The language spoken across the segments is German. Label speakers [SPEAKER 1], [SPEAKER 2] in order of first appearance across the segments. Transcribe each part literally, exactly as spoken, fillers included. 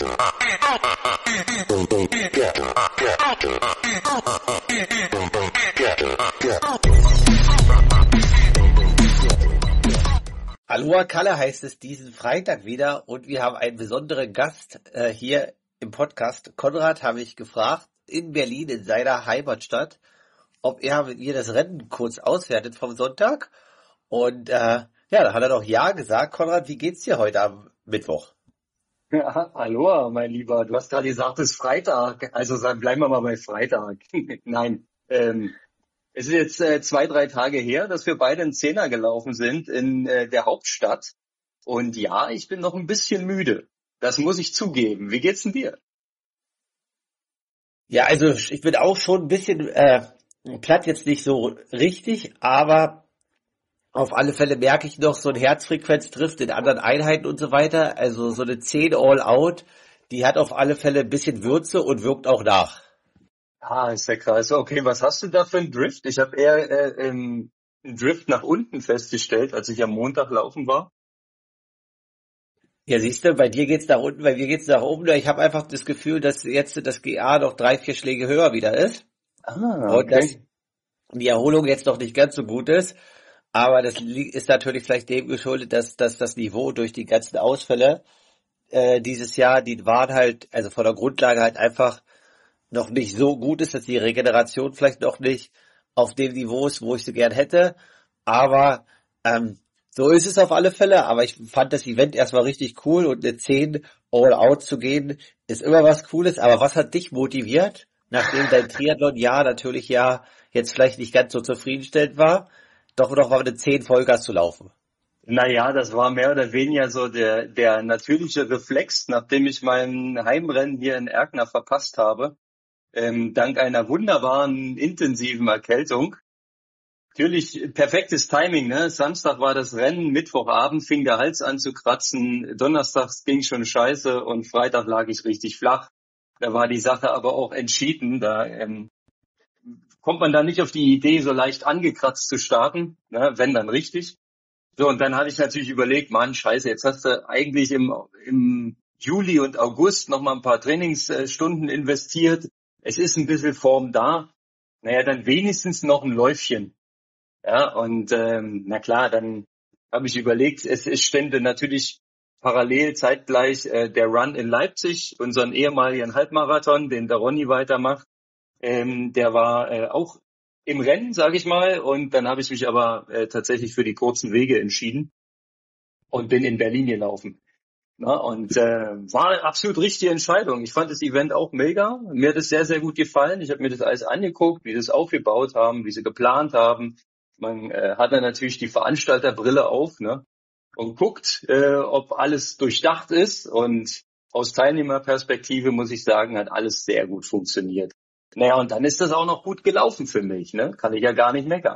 [SPEAKER 1] Aloha Kalle heißt es diesen Freitag wieder und wir haben einen besonderen Gast äh, hier im Podcast. Konrad habe ich gefragt, in Berlin, in seiner Heimatstadt, ob er mit mir das Rennen kurz auswertet vom Sonntag. Und äh, ja, da hat er doch Ja gesagt. Konrad, wie geht's dir heute am Mittwoch?
[SPEAKER 2] Ja, Aloha, mein Lieber. Du hast gerade gesagt, es ist Freitag. Also sagen, bleiben wir mal bei Freitag. Nein, ähm, es ist jetzt äh, zwei, drei Tage her, dass wir beide einen Zehner gelaufen sind in äh, der Hauptstadt. Und ja, ich bin noch ein bisschen müde. Das muss ich zugeben. Wie geht's denn dir?
[SPEAKER 1] Ja, also ich bin auch schon ein bisschen äh, platt, jetzt nicht so richtig, aber auf alle Fälle merke ich noch so ein Herzfrequenzdrift in anderen Einheiten und so weiter. Also so eine zehn All-Out, die hat auf alle Fälle ein bisschen Würze und wirkt auch nach.
[SPEAKER 2] Ah, ist ja krass. Okay, was hast du da für einen Drift? Ich habe eher äh, ähm, einen Drift nach unten festgestellt, als ich am Montag laufen war.
[SPEAKER 1] Ja, siehst du, bei dir geht's nach unten, bei mir geht's nach oben. Ich habe einfach das Gefühl, dass jetzt das G A noch drei, vier Schläge höher wieder ist.
[SPEAKER 2] Ah,
[SPEAKER 1] Und dass
[SPEAKER 2] okay.
[SPEAKER 1] die Erholung jetzt noch nicht ganz so gut ist. Aber das li- ist natürlich vielleicht dem geschuldet, dass, dass das Niveau durch die ganzen Ausfälle äh, dieses Jahr, die waren halt, also von der Grundlage halt einfach noch nicht so gut ist, dass die Regeneration vielleicht noch nicht auf dem Niveau ist, wo ich sie gern hätte. Aber ähm, so ist es auf alle Fälle. Aber ich fand das Event erstmal richtig cool und eine zehn All-Out zu gehen, ist immer was Cooles. Aber was hat dich motiviert, nachdem dein Triathlon-Jahr natürlich ja jetzt vielleicht nicht ganz so zufriedenstellend war, doch noch mal eine zehn Vollgas zu laufen?
[SPEAKER 2] Naja, das war mehr oder weniger so der, der natürliche Reflex, nachdem ich mein Heimrennen hier in Erkner verpasst habe, ähm, dank einer wunderbaren, intensiven Erkältung. Natürlich perfektes Timing, ne? Samstag war das Rennen, Mittwochabend fing der Hals an zu kratzen, donnerstags ging schon scheiße und Freitag lag ich richtig flach. Da war die Sache aber auch entschieden. Da ähm, kommt man da nicht auf die Idee, so leicht angekratzt zu starten, ne? Wenn dann richtig. So, und dann hatte ich natürlich überlegt, Mann, scheiße, jetzt hast du eigentlich im, im Juli und August noch mal ein paar Trainingsstunden investiert. Es ist ein bisschen Form da. Naja, dann wenigstens noch ein Läufchen. Ja, und ähm, na klar, dann habe ich überlegt, es, es stände natürlich parallel zeitgleich äh, der Run in Leipzig, unseren ehemaligen Halbmarathon, den der Ronny weitermacht. Ähm, der war äh, auch im Rennen, sage ich mal. Und dann habe ich mich aber äh, tatsächlich für die kurzen Wege entschieden und bin in Berlin gelaufen. Na, und äh, war eine absolut richtige Entscheidung. Ich fand das Event auch mega. Mir hat es sehr, sehr gut gefallen. Ich habe mir das alles angeguckt, wie sie es aufgebaut haben, wie sie geplant haben. Man äh, hat dann natürlich die Veranstalterbrille auf, ne, und guckt, äh, ob alles durchdacht ist. Und aus Teilnehmerperspektive muss ich sagen, hat alles sehr gut funktioniert. Naja, und dann ist das auch noch gut gelaufen für mich, ne? Kann ich ja gar nicht meckern.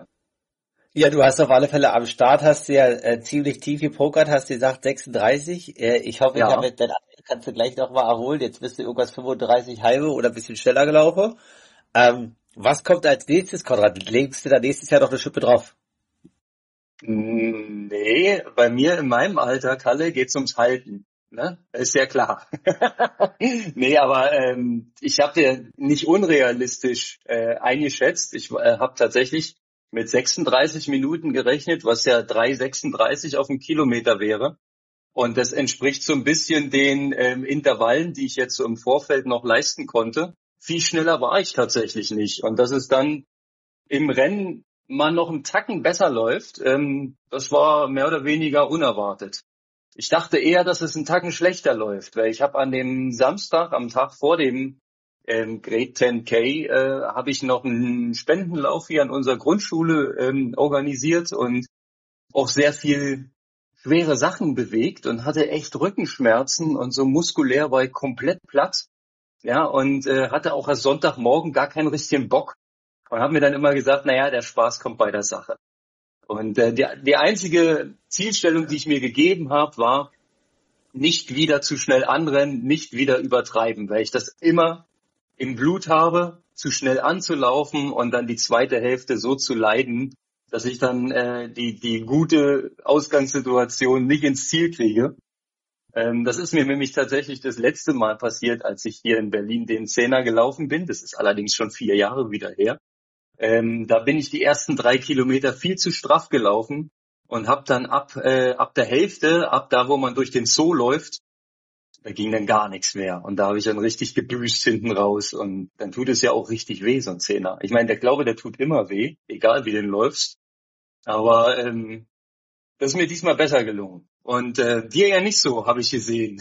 [SPEAKER 1] Ja, du hast auf alle Fälle am Start, hast du ja äh, ziemlich tief gepokert, hast gesagt sechsunddreißig. Äh, ich hoffe, ich habe
[SPEAKER 2] Ja.
[SPEAKER 1] jetzt dein Update, kannst du gleich nochmal erholen. Jetzt bist du irgendwas fünfunddreißig halbe oder ein bisschen schneller gelaufen. Ähm, was kommt als nächstes, Konrad? Legst du da nächstes Jahr noch eine Schippe drauf?
[SPEAKER 2] Mm, Nee, bei mir in meinem Alter, Kalle, geht's ums Halten. Ne? Ist ja klar. Nee, aber ähm, ich habe dir nicht unrealistisch äh, eingeschätzt. Ich äh, habe tatsächlich mit sechsunddreißig Minuten gerechnet, was ja drei sechsunddreißig auf dem Kilometer wäre. Und das entspricht so ein bisschen den ähm, Intervallen, die ich jetzt so im Vorfeld noch leisten konnte. Viel schneller war ich tatsächlich nicht. Und dass es dann im Rennen mal noch einen Tacken besser läuft, ähm, das war mehr oder weniger unerwartet. Ich dachte eher, dass es einen Tacken schlechter läuft, weil ich habe an dem Samstag, am Tag vor dem ähm, Great zehn K, äh, habe ich noch einen Spendenlauf hier an unserer Grundschule ähm, organisiert und auch sehr viel schwere Sachen bewegt und hatte echt Rückenschmerzen und so muskulär war ich komplett platt. Ja, und äh, hatte auch erst Sonntagmorgen gar keinen richtigen Bock und habe mir dann immer gesagt, naja, der Spaß kommt bei der Sache. Und äh, die, die einzige Zielstellung, die ich mir gegeben habe, war, nicht wieder zu schnell anrennen, nicht wieder übertreiben, weil ich das immer im Blut habe, zu schnell anzulaufen und dann die zweite Hälfte so zu leiden, dass ich dann äh, die, die gute Ausgangssituation nicht ins Ziel kriege. Ähm, das ist mir nämlich tatsächlich das letzte Mal passiert, als ich hier in Berlin den Zehner gelaufen bin. Das ist allerdings schon vier Jahre wieder her. Ähm, da bin ich die ersten drei Kilometer viel zu straff gelaufen und habe dann ab äh, ab der Hälfte, ab da, wo man durch den Zoo läuft, da ging dann gar nichts mehr. Und da habe ich dann richtig gebüßt hinten raus. Und dann tut es ja auch richtig weh, so ein Zehner. Ich meine, der Glaube, der tut immer weh, egal wie den läufst. Aber ähm, das ist mir diesmal besser gelungen. Und äh, dir ja nicht so, habe ich gesehen.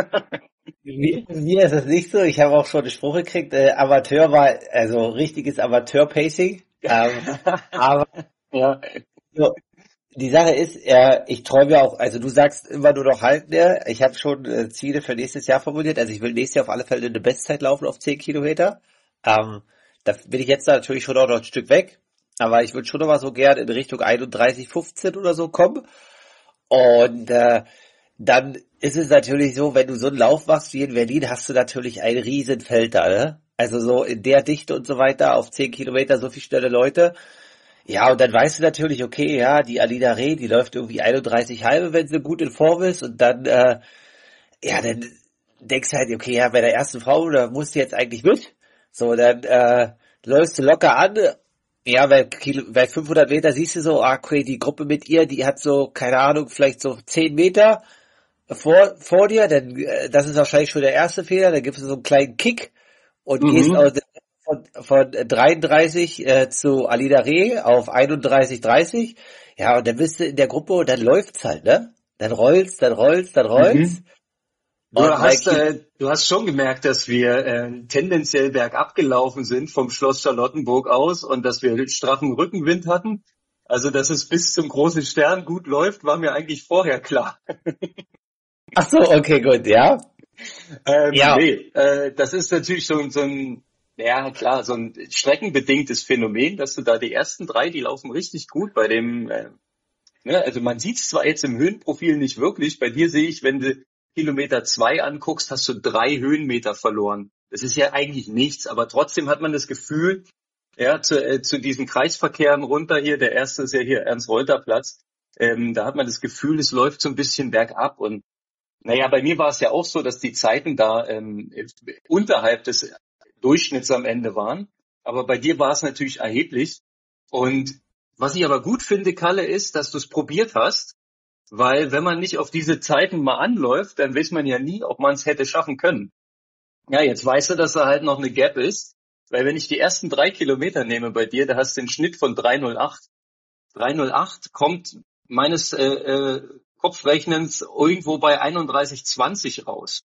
[SPEAKER 1] Mir, mir ist es nicht so. Ich habe auch schon den Spruch gekriegt, äh, Amateur war, also richtiges Amateur-Pacing. Ähm, aber
[SPEAKER 2] Ja.
[SPEAKER 1] so, die Sache ist, äh, ich träume ja auch, also du sagst immer nur noch halten, ne? Ich habe schon äh, Ziele für nächstes Jahr formuliert. Also ich will nächstes Jahr auf alle Fälle eine Bestzeit laufen auf zehn Kilometer. Ähm, da bin ich jetzt natürlich schon auch noch ein Stück weg. Aber ich würde schon noch mal so gern in Richtung einunddreißig fünfzehn oder so kommen. Und äh, dann ist es natürlich so, wenn du so einen Lauf machst wie in Berlin, hast du natürlich ein Riesenfeld da, ne? Also so in der Dichte und so weiter, auf zehn Kilometer so viel schnelle Leute. Ja, und dann weißt du natürlich, okay, ja, die Alina Reh, die läuft irgendwie einunddreißig halbe, wenn sie gut in Form ist. Und dann, äh, ja, dann denkst du halt, okay, ja, bei der ersten Frau, da musst du jetzt eigentlich mit. So, dann äh, läufst du locker an. Ja, bei, Kilo, bei fünfhundert Meter siehst du so, ah, okay, die Gruppe mit ihr, die hat so, keine Ahnung, vielleicht so zehn Meter vor, vor dir. Dann, äh, das ist wahrscheinlich schon der erste Fehler. Dann gibst du so einen kleinen Kick und gehst
[SPEAKER 2] Mhm.
[SPEAKER 1] aus von, von dreiunddreißig äh, zu Alina Reh auf einunddreißig dreißig. Ja, und dann bist du in der Gruppe und dann läuft's halt, ne? Dann rollst, dann rollst, dann rollst.
[SPEAKER 2] Mhm. Du
[SPEAKER 1] Und mein
[SPEAKER 2] hast,
[SPEAKER 1] Kind,
[SPEAKER 2] äh, du hast schon gemerkt, dass wir äh, tendenziell bergab gelaufen sind vom Schloss Charlottenburg aus und dass wir straffen Rückenwind hatten. Also, dass es bis zum großen Stern gut läuft, war mir eigentlich vorher klar.
[SPEAKER 1] ach so, okay, gut, ja.
[SPEAKER 2] Ähm,
[SPEAKER 1] Ja,
[SPEAKER 2] nee, äh, das ist natürlich so, ein- so ein, ja klar, so ein streckenbedingtes Phänomen, dass du da die ersten drei, die laufen richtig gut bei dem, äh, ne, also man sieht es zwar jetzt im Höhenprofil nicht wirklich, bei dir sehe ich, wenn du Kilometer zwei anguckst, hast du drei Höhenmeter verloren. Das ist ja eigentlich nichts, aber trotzdem hat man das Gefühl, ja, zu, äh, zu diesen Kreisverkehren runter hier, der erste ist ja hier Ernst-Reuter-Platz, ähm, da hat man das Gefühl, es läuft so ein bisschen bergab und naja, bei mir war es ja auch so, dass die Zeiten da ähm, unterhalb des Durchschnitts am Ende waren. Aber bei dir war es natürlich erheblich. Und was ich aber gut finde, Kalle, ist, dass du es probiert hast. Weil wenn man nicht auf diese Zeiten mal anläuft, dann weiß man ja nie, ob man es hätte schaffen können. Ja, jetzt weißt du, dass da halt noch eine Gap ist. Weil wenn ich die ersten drei Kilometer nehme bei dir, da hast du einen Schnitt von drei null acht. drei null acht kommt meines äh, äh, Kopfrechnens irgendwo bei einunddreißig zwanzig raus.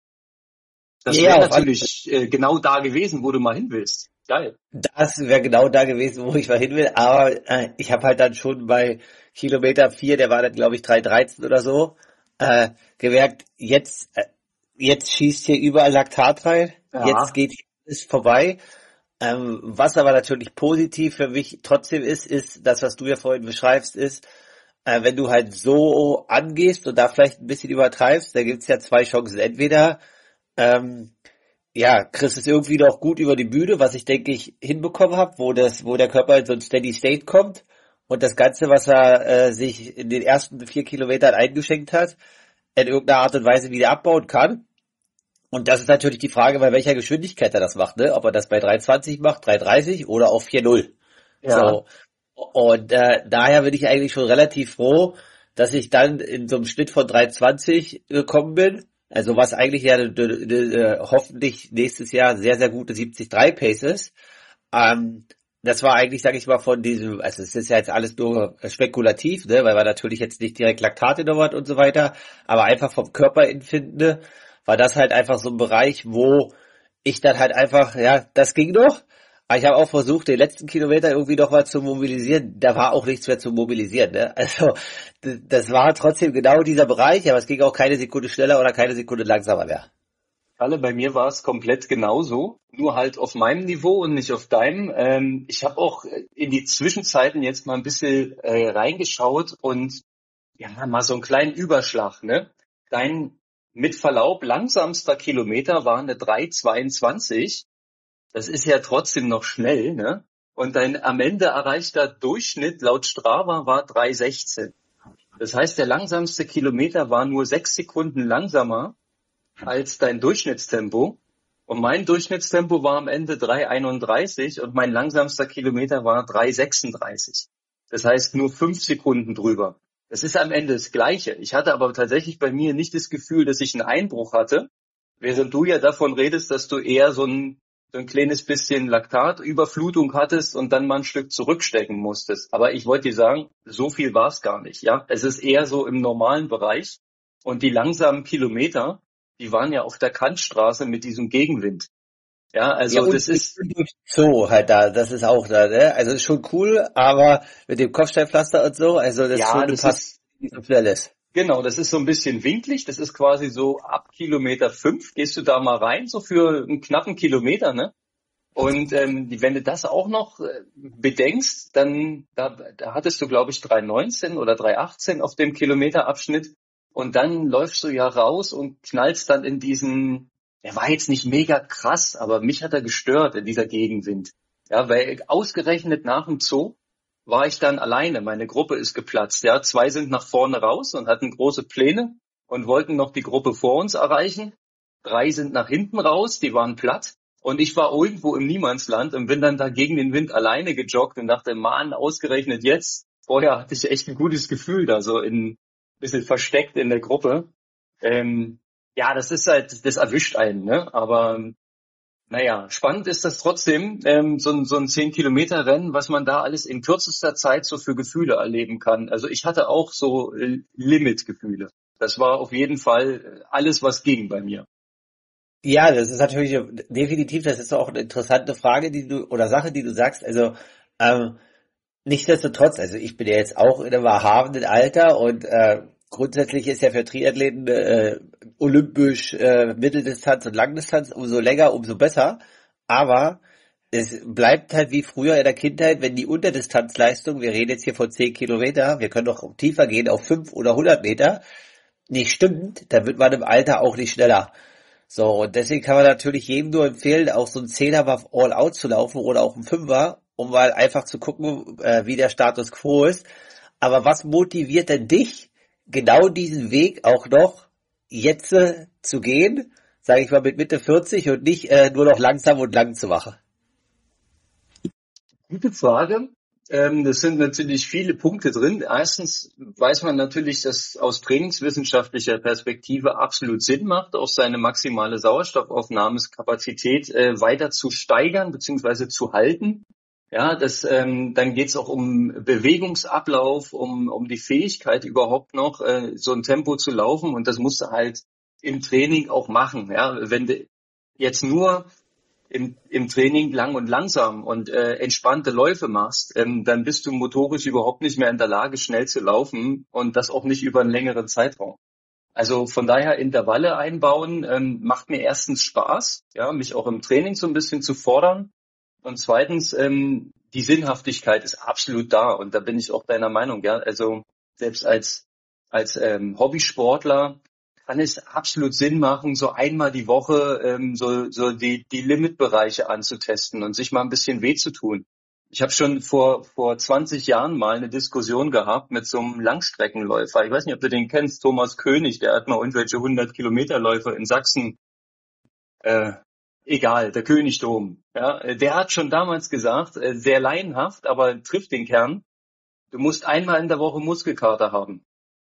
[SPEAKER 2] Das
[SPEAKER 1] ja,
[SPEAKER 2] wäre
[SPEAKER 1] ja, auf alle
[SPEAKER 2] natürlich äh, genau da gewesen, wo du mal hin willst. Geil.
[SPEAKER 1] Das wäre genau da gewesen, wo ich mal hin will. Aber äh, ich habe halt dann schon bei Kilometer vier, der war dann glaube ich drei dreizehn oder so, äh, gemerkt, jetzt, äh, jetzt schießt hier überall Laktat rein. Jetzt
[SPEAKER 2] Ja.
[SPEAKER 1] geht es vorbei. Ähm, was aber natürlich positiv für mich trotzdem ist, ist das, was du ja vorhin beschreibst, ist, äh, wenn du halt so angehst und da vielleicht ein bisschen übertreibst, da gibt's ja zwei Chancen. Entweder ähm, ja, kriegst es irgendwie noch gut über die Bühne, was ich denke ich hinbekommen habe, wo das, wo der Körper in so ein Steady State kommt und das Ganze, was er äh, sich in den ersten vier Kilometern eingeschenkt hat, in irgendeiner Art und Weise wieder abbauen kann. Und das ist natürlich die Frage, bei welcher Geschwindigkeit er das macht, ne? Ob er das bei drei zwanzig macht, drei dreißig oder auf vier null.
[SPEAKER 2] Ja.
[SPEAKER 1] So. Und äh, daher bin ich eigentlich schon relativ froh, dass ich dann in so einem Schnitt von drei zwanzig gekommen bin. Also was eigentlich ja ne, ne, ne, hoffentlich nächstes Jahr sehr, sehr gute siebzig drei Pace ist. Ähm, das war eigentlich, sage ich mal, von diesem, also es ist ja jetzt alles nur spekulativ, ne, weil man natürlich jetzt nicht direkt Laktate genommen hat und so weiter, aber einfach vom Körperempfinden ne, war das halt einfach so ein Bereich, wo ich dann halt einfach, ja, das ging noch. Aber ich habe auch versucht, den letzten Kilometer irgendwie noch mal zu mobilisieren. Da war auch nichts mehr zu mobilisieren. Ne? Also d- das war trotzdem genau dieser Bereich, aber es ging auch keine Sekunde schneller oder keine Sekunde langsamer mehr.
[SPEAKER 2] Alle, bei mir war es komplett genauso, nur halt auf meinem Niveau und nicht auf deinem. Ähm, ich habe auch äh, in die Zwischenzeiten jetzt mal ein bisschen äh, reingeschaut und ja, mal so einen kleinen Überschlag, ne? Dein mit Verlaub langsamster Kilometer war eine drei zweiundzwanzig. Das ist ja trotzdem noch schnell, ne? Und dein am Ende erreichter Durchschnitt laut Strava war drei sechzehn. Das heißt, der langsamste Kilometer war nur sechs Sekunden langsamer als dein Durchschnittstempo. Und mein Durchschnittstempo war am Ende drei einunddreißig und mein langsamster Kilometer war drei sechsunddreißig. Das heißt nur fünf Sekunden drüber. Das ist am Ende das Gleiche. Ich hatte aber tatsächlich bei mir nicht das Gefühl, dass ich einen Einbruch hatte, während du ja davon redest, dass du eher so ein, so ein kleines bisschen Laktatüberflutung hattest und dann mal ein Stück zurückstecken musstest. Aber ich wollte dir sagen, so viel war es gar nicht. Ja, es ist eher so im normalen Bereich. Und die langsamen Kilometer, die waren ja auf der Kantstraße mit diesem Gegenwind. Ja, also
[SPEAKER 1] Ja, und
[SPEAKER 2] das ist,
[SPEAKER 1] so halt da, das ist auch da, ne? Also ist schon cool, aber mit dem Kopfsteinpflaster und so, also das ist schon
[SPEAKER 2] ja,
[SPEAKER 1] eine
[SPEAKER 2] das
[SPEAKER 1] Pass,
[SPEAKER 2] ist,
[SPEAKER 1] die so schnell ist.
[SPEAKER 2] genau, das ist so ein bisschen winklig. Das ist quasi so ab Kilometer fünf gehst du da mal rein, so für einen knappen Kilometer, ne? Und ähm, die- wenn du das auch noch äh, bedenkst, dann da, da hattest du, glaube ich, drei neunzehn oder drei achtzehn auf dem Kilometerabschnitt. Und dann läufst du ja raus und knallst dann in diesen, der war jetzt nicht mega krass, aber mich hat er gestört, in dieser Gegenwind. Ja, weil ausgerechnet nach dem Zoo war ich dann alleine. Meine Gruppe ist geplatzt. Ja, zwei sind nach vorne raus und hatten große Pläne und wollten noch die Gruppe vor uns erreichen. Drei sind nach hinten raus, die waren platt. Und ich war irgendwo im Niemandsland und bin dann da gegen den Wind alleine gejoggt und dachte, Mann, ausgerechnet jetzt. Vorher hatte ich echt ein gutes Gefühl da, so in, bisschen versteckt in der Gruppe. Ähm, ja, das ist halt, das erwischt einen, ne? Aber naja, spannend ist das trotzdem, ähm, so ein, so ein zehn-Kilometer-Rennen, was man da alles in kürzester Zeit so für Gefühle erleben kann. Also ich hatte auch so äh, Limit-Gefühle. Das war auf jeden Fall alles, was ging bei mir.
[SPEAKER 1] Ja, das ist natürlich definitiv, das ist auch eine interessante Frage, die du, oder Sache, die du sagst. Also, ähm, nichtsdestotrotz, also ich bin ja jetzt auch in einem erhabenen Alter und äh, grundsätzlich ist ja für Triathleten äh, olympisch äh, Mitteldistanz und Langdistanz umso länger, umso besser. Aber es bleibt halt wie früher in der Kindheit, wenn die Unterdistanzleistung, wir reden jetzt hier von zehn Kilometer, wir können doch tiefer gehen auf fünf oder hundert Meter, nicht stimmt, dann wird man im Alter auch nicht schneller. So, und deswegen kann man natürlich jedem nur empfehlen, auch so ein Zehner mal all out zu laufen oder auch ein Fünfer, um mal einfach zu gucken, äh, wie der Status quo ist. Aber was motiviert denn dich, genau diesen Weg auch noch jetzt äh, zu gehen, sage ich mal mit Mitte vierzig und nicht äh, nur noch langsam und lang zu machen?
[SPEAKER 2] Gute Frage. Ähm, das sind natürlich viele Punkte drin. Erstens weiß man natürlich, dass aus trainingswissenschaftlicher Perspektive absolut Sinn macht, auch seine maximale Sauerstoffaufnahmekapazität äh, weiter zu steigern bzw. zu halten. Ja, das, ähm, dann geht es auch um Bewegungsablauf, um, um die Fähigkeit überhaupt noch äh, so ein Tempo zu laufen. Und das musst du halt im Training auch machen. Ja, wenn du jetzt nur im, im Training lang und langsam und äh, entspannte Läufe machst, ähm, dann bist du motorisch überhaupt nicht mehr in der Lage, schnell zu laufen und das auch nicht über einen längeren Zeitraum. Also von daher Intervalle einbauen ähm, macht mir erstens Spaß, ja, mich auch im Training so ein bisschen zu fordern und zweitens ähm, die Sinnhaftigkeit ist absolut da und da bin ich auch deiner Meinung, ja. Also selbst als als ähm, Hobbysportler kann es absolut Sinn machen, so einmal die Woche ähm, so, so die, die Limitbereiche anzutesten und sich mal ein bisschen weh zu tun. Ich habe schon vor vor zwanzig Jahren mal eine Diskussion gehabt mit so einem Langstreckenläufer. Ich weiß nicht, ob du den kennst, Thomas König, der hat mal irgendwelche hundert Kilometerläufer in Sachsen, äh, egal, der Königdom. Ja, der hat schon damals gesagt, äh, sehr laienhaft, aber trifft den Kern, du musst einmal in der Woche Muskelkater haben.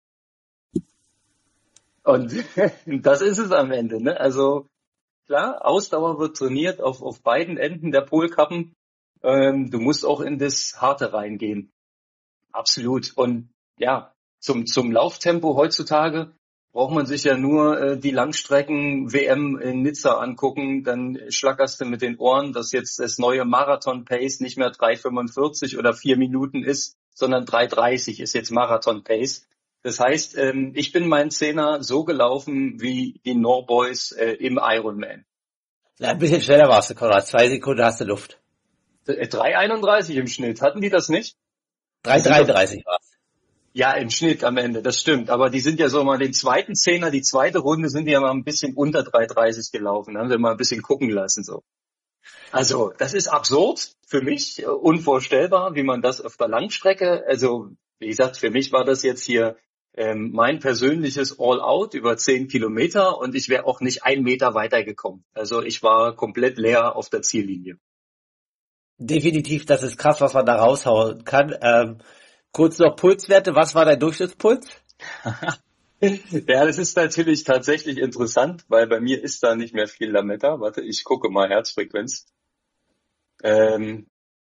[SPEAKER 2] Und das ist es am Ende, ne? Also klar, Ausdauer wird trainiert auf, auf beiden Enden der Polkappen. Ähm, du musst auch in das Harte reingehen. Absolut. Und ja, zum, zum Lauftempo heutzutage braucht man sich ja nur äh, die Langstrecken-W M in Nizza angucken. Dann schlackerst du mit den Ohren, dass jetzt das neue Marathon-Pace nicht mehr drei fünfundvierzig oder vier Minuten ist, sondern drei dreißig ist jetzt Marathon-Pace. Das heißt, ähm, ich bin mein Zehner so gelaufen wie die Norboys äh, im Ironman.
[SPEAKER 1] Ja, ein bisschen schneller warst du, Konrad. Zwei Sekunden hast du Luft.
[SPEAKER 2] Äh, drei einunddreißig im Schnitt. Hatten die das nicht? Die
[SPEAKER 1] drei
[SPEAKER 2] sind doch,
[SPEAKER 1] dreiunddreißig war's.
[SPEAKER 2] ja, im Schnitt am Ende, das stimmt. Aber die sind ja so mal den zweiten Zehner, die zweite Runde sind die ja mal ein bisschen unter drei dreißig gelaufen. Da haben sie mal ein bisschen gucken lassen, so. Also, das ist absurd für mich, äh, unvorstellbar, wie man das auf der Langstrecke, also, wie gesagt, für mich war das jetzt hier ähm, mein persönliches All-Out über zehn Kilometer und ich wäre auch nicht einen Meter weitergekommen. Also ich war komplett leer auf der Ziellinie.
[SPEAKER 1] Definitiv, das ist krass, was man da raushauen kann. Ähm, kurz noch Pulswerte, was war dein Durchschnittspuls?
[SPEAKER 2] Ja, das ist natürlich tatsächlich interessant, weil bei mir ist da nicht mehr viel Lametta. Warte, ich gucke mal Herzfrequenz. Ähm,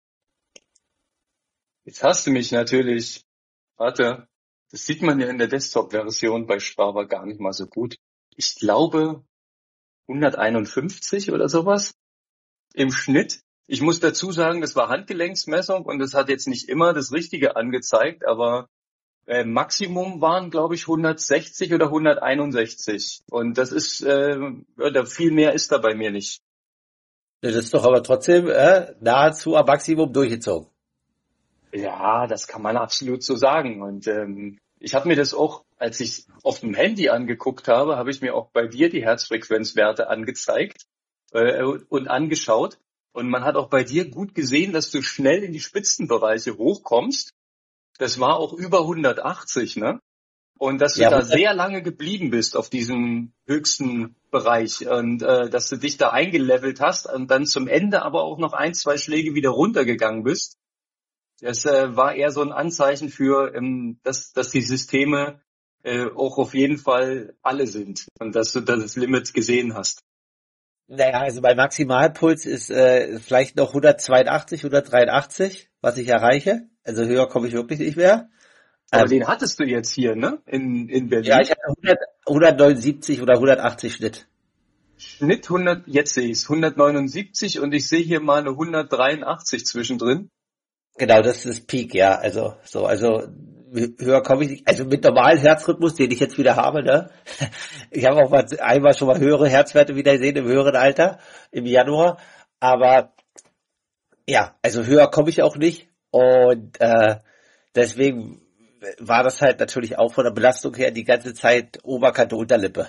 [SPEAKER 2] jetzt hast du mich natürlich, warte, das sieht man ja in der Desktop-Version bei Strava gar nicht mal so gut. Ich glaube hunderteinundfünfzig oder sowas im Schnitt. Ich muss dazu sagen, das war Handgelenksmessung und das hat jetzt nicht immer das Richtige angezeigt, aber äh, Maximum waren, glaube ich, hundertsechzig oder hunderteinundsechzig. Und das ist, äh, ja, viel mehr ist da bei mir nicht.
[SPEAKER 1] Das ist doch aber trotzdem äh, nahezu am Maximum durchgezogen.
[SPEAKER 2] Ja, das kann man absolut so sagen. Und ähm, ich habe mir das auch, als ich auf dem Handy angeguckt habe, habe ich mir auch bei dir die Herzfrequenzwerte angezeigt äh, und angeschaut. Und man hat auch bei dir gut gesehen, dass du schnell in die Spitzenbereiche hochkommst. Das war auch über hundertachtzig, ne? Und dass du
[SPEAKER 1] Ja,
[SPEAKER 2] da sehr lange geblieben bist auf diesem höchsten Bereich und äh, dass du dich da eingelevelt hast und dann zum Ende aber auch noch ein, zwei Schläge wieder runtergegangen bist. Das äh, war eher so ein Anzeichen für, ähm, dass, dass die Systeme äh, auch auf jeden Fall alle sind und dass du das Limit gesehen hast.
[SPEAKER 1] naja, also mein Maximalpuls ist äh, vielleicht noch hundertzweiundachtzig, hundertdreiundachtzig, was ich erreiche. Also höher komme ich wirklich nicht mehr.
[SPEAKER 2] Aber
[SPEAKER 1] Ähm,
[SPEAKER 2] den hattest du jetzt hier, ne? In, in
[SPEAKER 1] ja, ich
[SPEAKER 2] Berlin.
[SPEAKER 1] hatte hundert, hundertneunundsiebzig oder hundertachtzig Schnitt.
[SPEAKER 2] Schnitt hundert, jetzt sehe ich es, hundertneunundsiebzig und ich sehe hier mal eine hundertdreiundachtzig zwischendrin.
[SPEAKER 1] Genau, das ist Peak, ja. Also so, also höher komme ich nicht. Also mit normalem Herzrhythmus, den ich jetzt wieder habe, ne? Ich habe auch mal einmal schon mal höhere Herzwerte wieder gesehen im höheren Alter im Januar. Aber ja, also höher komme ich auch nicht. Und äh, deswegen war das halt natürlich auch von der Belastung her die ganze Zeit Oberkante, Unterlippe.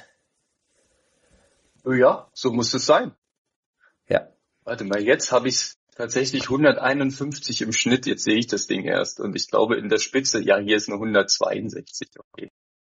[SPEAKER 2] Ja, so muss es sein.
[SPEAKER 1] Ja.
[SPEAKER 2] Warte mal, jetzt habe ich tatsächlich hunderteinundfünfzig im Schnitt. Jetzt sehe ich das Ding erst. Und ich glaube in der Spitze, ja, hier ist eine hundertzweiundsechzig. Okay.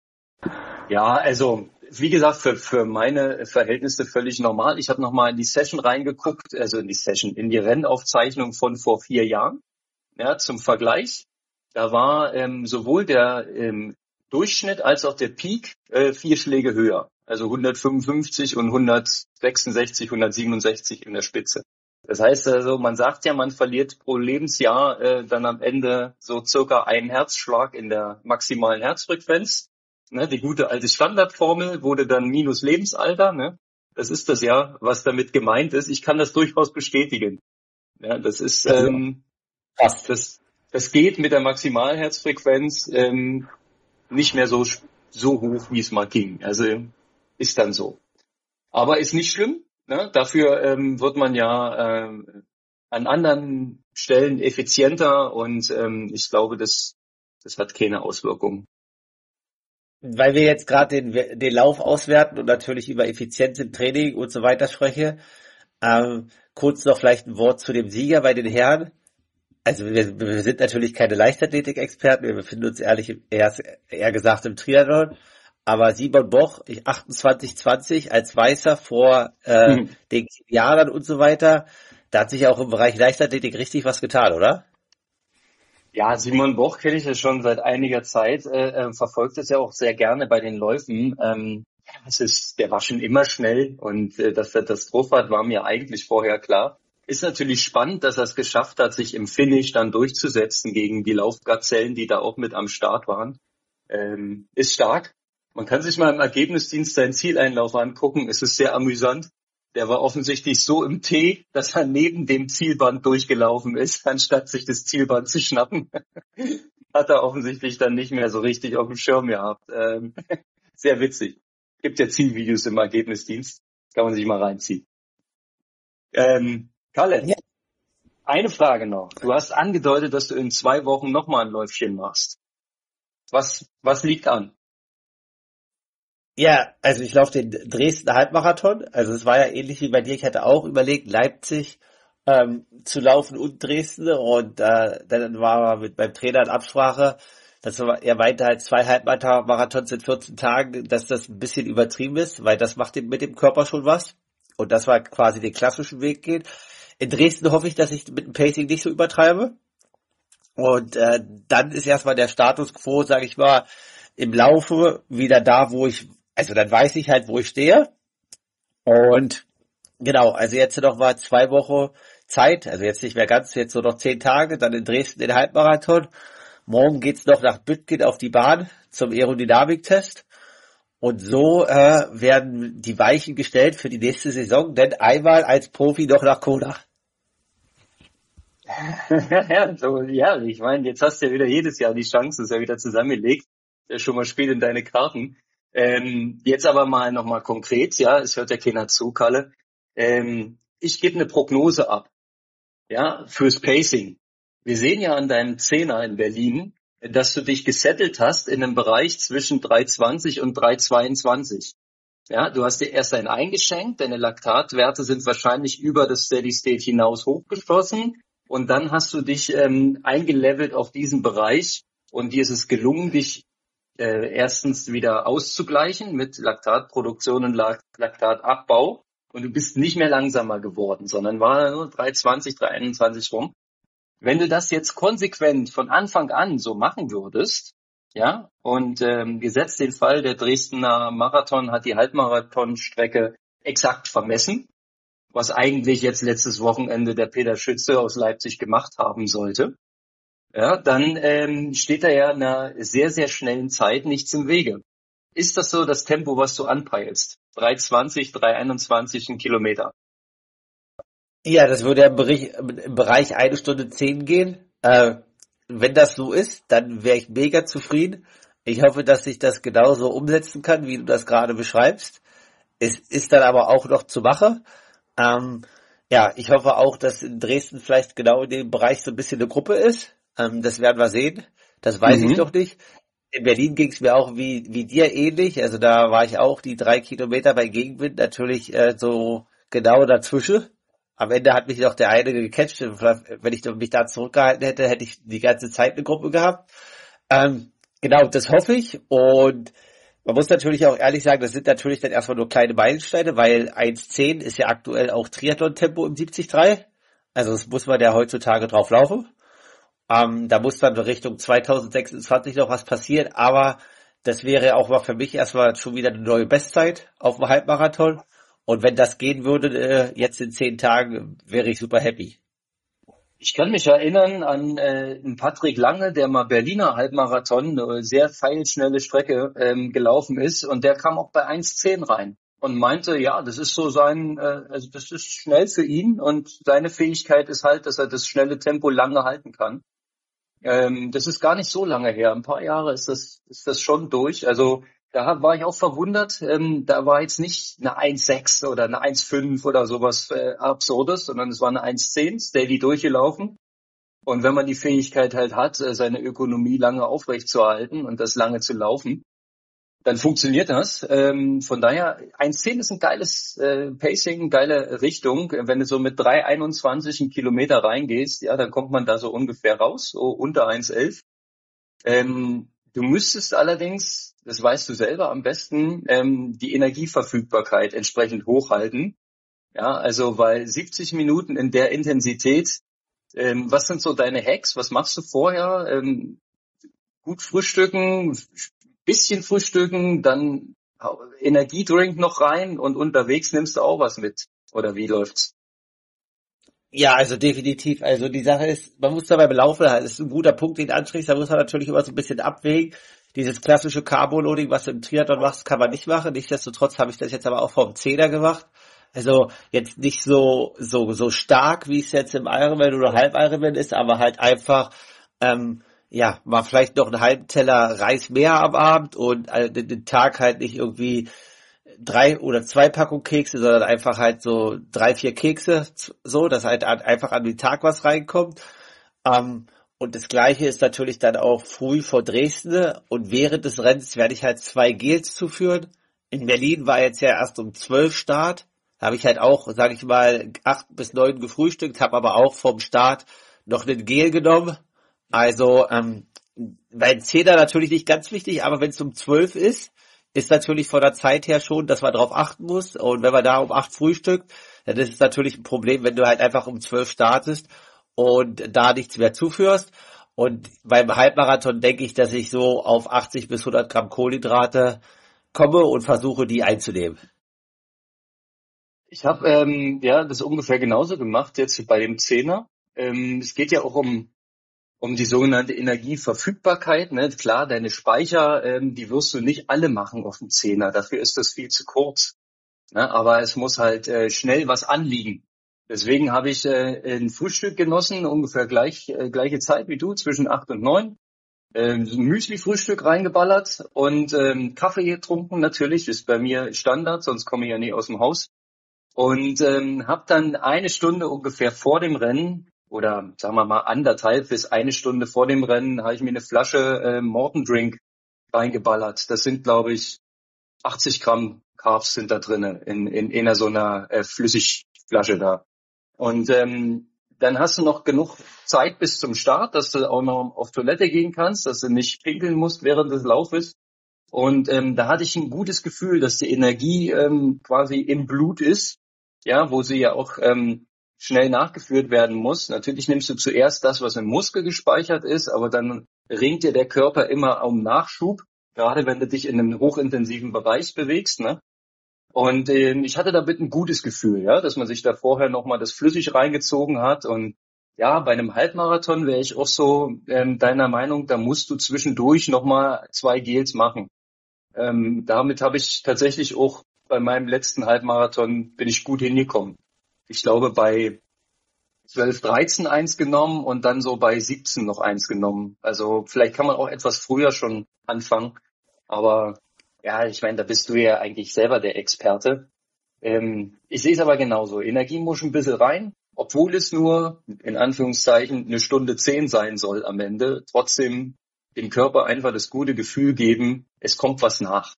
[SPEAKER 2] Ja, also wie gesagt, für, für meine Verhältnisse völlig normal. Ich habe nochmal in die Session reingeguckt, also in die Session, in die Rennaufzeichnung von vor vier Jahren, ja, zum Vergleich. Da war ähm, sowohl der ähm, Durchschnitt als auch der Peak äh, vier Schläge höher. Also hundertfünfundfünfzig und hundertsechsundsechzig, hundertsiebenundsechzig in der Spitze. Das heißt also, man sagt ja, man verliert pro Lebensjahr äh, dann am Ende so circa einen Herzschlag in der maximalen Herzfrequenz. Ne, die gute alte Standardformel wurde dann minus Lebensalter. Ne? Das ist das ja, was damit gemeint ist. Ich kann das durchaus bestätigen. Ja, das ist
[SPEAKER 1] Also
[SPEAKER 2] ähm,
[SPEAKER 1] fast.
[SPEAKER 2] das, das geht mit der Maximalherzfrequenz ähm, nicht mehr so so hoch, wie es mal ging. Also ist dann so. Aber ist nicht schlimm. Ne? Dafür ähm, wird man ja ähm, an anderen Stellen effizienter und ähm, ich glaube, das, das hat keine Auswirkungen.
[SPEAKER 1] Weil wir jetzt gerade den, den Lauf auswerten und natürlich über Effizienz im Training und so weiter spreche, ähm, kurz noch vielleicht ein Wort zu dem Sieger bei den Herren. Also wir, wir sind natürlich keine Leichtathletik-Experten, wir befinden uns ehrlich im- eher, eher gesagt im Triathlon. Aber Simon Boch, ich- achtundzwanzig zwanzig als Weißer vor äh,
[SPEAKER 2] Mhm.
[SPEAKER 1] den Kenianern und so weiter, da hat sich auch im Bereich Leichtathletik richtig was getan, oder?
[SPEAKER 2] Ja, Simon Boch kenne ich ja schon seit einiger Zeit, äh, äh, verfolgt es ja auch sehr gerne bei den Läufen. Ähm, es ist, der war schon immer schnell und äh, dass er das drauf hat, war mir eigentlich vorher klar. Ist natürlich spannend, dass er es geschafft hat, sich im Finish dann durchzusetzen gegen die Laufgazellen, die da auch mit am Start waren. Ähm, ist stark. Man kann sich mal im Ergebnisdienst seinen Zieleinlauf angucken. Es ist sehr amüsant. Der war offensichtlich so im Tee, dass er neben dem Zielband durchgelaufen ist, anstatt sich das Zielband zu schnappen. Hat er offensichtlich dann nicht mehr so richtig auf dem Schirm gehabt. Ähm, sehr witzig. Gibt ja Zielvideos im Ergebnisdienst. Kann man sich mal reinziehen. Ähm, Kalle,
[SPEAKER 1] Ja.
[SPEAKER 2] eine Frage noch. Du hast angedeutet, dass du in zwei Wochen nochmal ein Läufchen machst. Was, was liegt an?
[SPEAKER 1] Ja, also ich laufe den Dresden Halbmarathon. Also es war ja ähnlich wie bei dir. Ich hatte auch überlegt, Leipzig ähm, zu laufen und Dresden. Und äh, dann war mit beim Trainer in Absprache, dass er meinte halt zwei Halbmarathons in vierzehn Tagen, dass das ein bisschen übertrieben ist, weil das macht mit dem Körper schon was. Und das war quasi den klassischen Weg geht. In Dresden hoffe ich, dass ich mit dem Pacing nicht so übertreibe. Und äh, dann ist erstmal der Status quo, sage ich mal, im Laufe wieder da, wo ich, also dann weiß ich halt, wo ich stehe. Und genau, also jetzt noch mal zwei Wochen Zeit, also jetzt nicht mehr ganz, jetzt nur noch zehn Tage, dann in Dresden den Halbmarathon. Morgen geht's noch nach Bütgen auf die Bahn zum Aerodynamiktest. Und so äh, werden die Weichen gestellt für die nächste Saison, denn einmal als Profi noch nach Kona.
[SPEAKER 2] ja, so, ja, ich meine, jetzt hast du ja wieder jedes Jahr die Chance, das ist ja wieder zusammengelegt, ja, schon mal Spiel in deine Karten. Ähm, jetzt aber mal nochmal konkret, ja, es hört ja keiner zu, Kalle. Ähm, ich gebe eine Prognose ab, ja, fürs Pacing. Wir sehen ja an deinem Zehner in Berlin, dass du dich gesettelt hast in einem Bereich zwischen drei zwanzig und drei zweiundzwanzig. Ja, du hast dir erst einen eingeschenkt, deine Laktatwerte sind wahrscheinlich über das Steady State hinaus hochgeschossen und dann hast du dich ähm, eingelevelt auf diesen Bereich und dir ist es gelungen, dich äh, erstens wieder auszugleichen mit Laktatproduktion und Lak- Laktatabbau und du bist nicht mehr langsamer geworden, sondern war nur drei zwanzig, drei einundzwanzig rum. Wenn du das jetzt konsequent von Anfang an so machen würdest, ja, und ähm, gesetzt den Fall, der Dresdner Marathon hat die Halbmarathonstrecke exakt vermessen, was eigentlich jetzt letztes Wochenende der Peter Schütze aus Leipzig gemacht haben sollte, ja, dann ähm, steht da ja einer sehr, sehr schnellen Zeit nichts im Wege. Ist das so das Tempo, was du anpeilst? drei zwanzig, drei einundzwanzig ein Kilometer.
[SPEAKER 1] Ja, das würde im Bereich, im Bereich eine Stunde zehn gehen. Äh, wenn das so ist, dann wäre ich mega zufrieden. Ich hoffe, dass ich das genauso umsetzen kann, wie du das gerade beschreibst. Es ist dann aber auch noch zu machen. Ähm, ja, ich hoffe auch, dass in Dresden vielleicht genau in dem Bereich so ein bisschen eine Gruppe ist. Ähm, das werden wir sehen. Das weiß ich
[SPEAKER 2] Mhm.
[SPEAKER 1] noch nicht. In Berlin ging es mir auch wie, wie dir ähnlich. Also da war ich auch die drei Kilometer bei Gegenwind natürlich äh, so genau dazwischen. Am Ende hat mich noch der eine gecatcht. Wenn ich mich da zurückgehalten hätte, hätte ich die ganze Zeit eine Gruppe gehabt. Ähm, genau, das hoffe ich. Und man muss natürlich auch ehrlich sagen, das sind natürlich dann erstmal nur kleine Meilensteine, weil eins zehn ist ja aktuell auch Triathlon-Tempo im siebzig Komma drei. Also das muss man ja heutzutage drauf laufen. Ähm, da muss dann Richtung zweitausendsechsundzwanzig noch was passieren, aber das wäre auch mal für mich erstmal schon wieder eine neue Bestzeit auf dem Halbmarathon. Und wenn das gehen würde, äh, jetzt in zehn Tagen, wäre ich super happy.
[SPEAKER 2] Ich kann mich erinnern an äh, einen Patrick Lange, der mal Berliner Halbmarathon, eine sehr feilschnelle Strecke ähm, gelaufen ist und der kam auch bei eins zehn rein und meinte, ja, das ist so sein, äh, also das ist schnell für ihn und seine Fähigkeit ist halt, dass er das schnelle Tempo lange halten kann. Ähm, das ist gar nicht so lange her. Ein paar Jahre ist das, ist das schon durch. Also da war ich auch verwundert. Ähm, da war jetzt nicht eine eins sechs oder eine eins fünf oder sowas äh, Absurdes, sondern es war eine eins zehn, steady durchgelaufen. Und wenn man die Fähigkeit halt hat, äh, seine Ökonomie lange aufrechtzuerhalten und das lange zu laufen, dann funktioniert das. Ähm, von daher, eins zehn ist ein geiles äh, Pacing, geile Richtung. Wenn du so mit drei einundzwanzig einen Kilometer reingehst, ja, dann kommt man da so ungefähr raus, so unter eins elf. Ähm, du müsstest allerdings, das weißt du selber am besten, ähm, die Energieverfügbarkeit entsprechend hochhalten. Ja, also weil siebzig Minuten in der Intensität, ähm, was sind so deine Hacks? Was machst du vorher? Ähm, gut frühstücken, bisschen frühstücken, dann Energiedrink noch rein und unterwegs nimmst du auch was mit. Oder wie läuft's?
[SPEAKER 1] Ja, also definitiv. Also die Sache ist, man muss da beim Laufen, das ist ein guter Punkt, den du ansprichst, da muss man natürlich immer so ein bisschen abwägen. Dieses klassische Carbo-Loading, was du im Triathlon machst, kann man nicht machen. Nichtsdestotrotz habe ich das jetzt aber auch vom Zehner gemacht. Also jetzt nicht so so so stark, wie es jetzt im Ironman oder Halb-Ironman ist, aber halt einfach ähm, ja, mal vielleicht noch einen halben Teller Reis mehr am Abend und äh, den, den Tag halt nicht irgendwie drei oder zwei Packungen Kekse, sondern einfach halt so drei, vier Kekse, so, dass halt an- einfach an den Tag was reinkommt. Ähm, und das Gleiche ist natürlich dann auch früh vor Dresden und während des Rennens werde ich halt zwei Gels zuführen. In Berlin war jetzt ja erst um zwölf Start. Da habe ich halt auch, sage ich mal, acht bis neun gefrühstückt, habe aber auch vom Start noch einen Gel genommen. Also ähm, Bei Zehner natürlich nicht ganz wichtig, aber wenn es um zwölf ist, ist natürlich von der Zeit her schon, dass man darauf achten muss. Und wenn man da um acht frühstückt, dann ist es natürlich ein Problem, wenn du halt einfach um zwölf startest und da nichts mehr zuführst. Und beim Halbmarathon denke ich, dass ich so auf achtzig bis hundert Gramm Kohlenhydrate komme und versuche, die einzunehmen.
[SPEAKER 2] Ich habe ähm, ja das ungefähr genauso gemacht jetzt bei dem Zehner. Ähm, es geht ja auch um um die sogenannte Energieverfügbarkeit. Ne? Klar, deine Speicher, ähm, die wirst du nicht alle machen auf dem Zehner. Dafür ist das viel zu kurz. Ne? Aber es muss halt äh, schnell was anliegen. Deswegen habe ich äh, ein Frühstück genossen, ungefähr gleich äh, gleiche Zeit wie du, zwischen acht und neun. Ähm, so ein Müsli-Frühstück reingeballert und ähm, Kaffee getrunken natürlich, ist bei mir Standard, sonst komme ich ja nie aus dem Haus. Und ähm, habe dann eine Stunde ungefähr vor dem Rennen oder sagen wir mal anderthalb bis eine Stunde vor dem Rennen habe ich mir eine Flasche äh, Morton Drink reingeballert. Das sind, glaube ich, achtzig Gramm Carbs sind da drinne in, in, in einer so einer äh, Flüssigflasche da. Und ähm, dann hast du noch genug Zeit bis zum Start, dass du auch noch auf Toilette gehen kannst, dass du nicht pinkeln musst während des Laufes. Und ähm, da hatte ich ein gutes Gefühl, dass die Energie ähm, quasi im Blut ist, ja, wo sie ja auch ähm, schnell nachgeführt werden muss. Natürlich nimmst du zuerst das, was im Muskel gespeichert ist, aber dann ringt dir der Körper immer um Nachschub, gerade wenn du dich in einem hochintensiven Bereich bewegst, ne? Und ähm, ich hatte damit ein gutes Gefühl, ja, dass man sich da vorher nochmal das flüssig reingezogen hat. Und ja, bei einem Halbmarathon wäre ich auch so ähm, deiner Meinung, da musst du zwischendurch nochmal zwei Gels machen. Ähm, damit habe ich tatsächlich auch bei meinem letzten Halbmarathon bin ich gut hingekommen. Ich glaube, bei zwölf, dreizehn eins genommen und dann so bei siebzehn noch eins genommen. Also vielleicht kann man auch etwas früher schon anfangen. Aber ja, ich meine, da bist du ja eigentlich selber der Experte. Ähm, ich sehe es aber genauso. Energie muss ein bisschen rein, obwohl es nur, in Anführungszeichen, eine Stunde zehn sein soll am Ende. Trotzdem dem Körper einfach das gute Gefühl geben, es kommt was nach.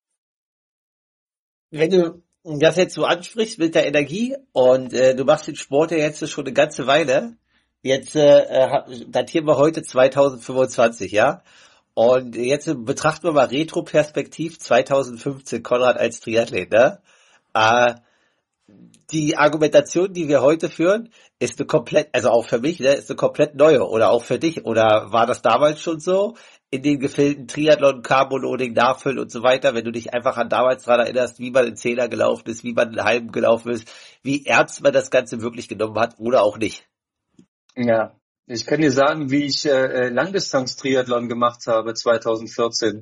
[SPEAKER 1] Wenn du das jetzt so ansprichst mit der Energie und äh, du machst den Sport ja jetzt schon eine ganze Weile, jetzt äh, äh, datieren wir heute zweitausendfünfundzwanzig, ja? Und jetzt betrachten wir mal Retroperspektiv zweitausendfünfzehn Konrad als Triathlet, ne? Äh, die Argumentation, die wir heute führen, ist eine komplett, also auch für mich, ne, ist eine komplett neue oder auch für dich. Oder war das damals schon so? In den Gefilden Triathlon, Carboloading, Nachfüllen und so weiter, wenn du dich einfach an damals dran erinnerst, wie man in Zehner gelaufen ist, wie man in Halben gelaufen ist, wie ernst man das Ganze wirklich genommen hat oder auch nicht.
[SPEAKER 2] Ja, ich kann dir sagen, wie ich äh, Langdistanz-Triathlon gemacht habe zweitausendvierzehn.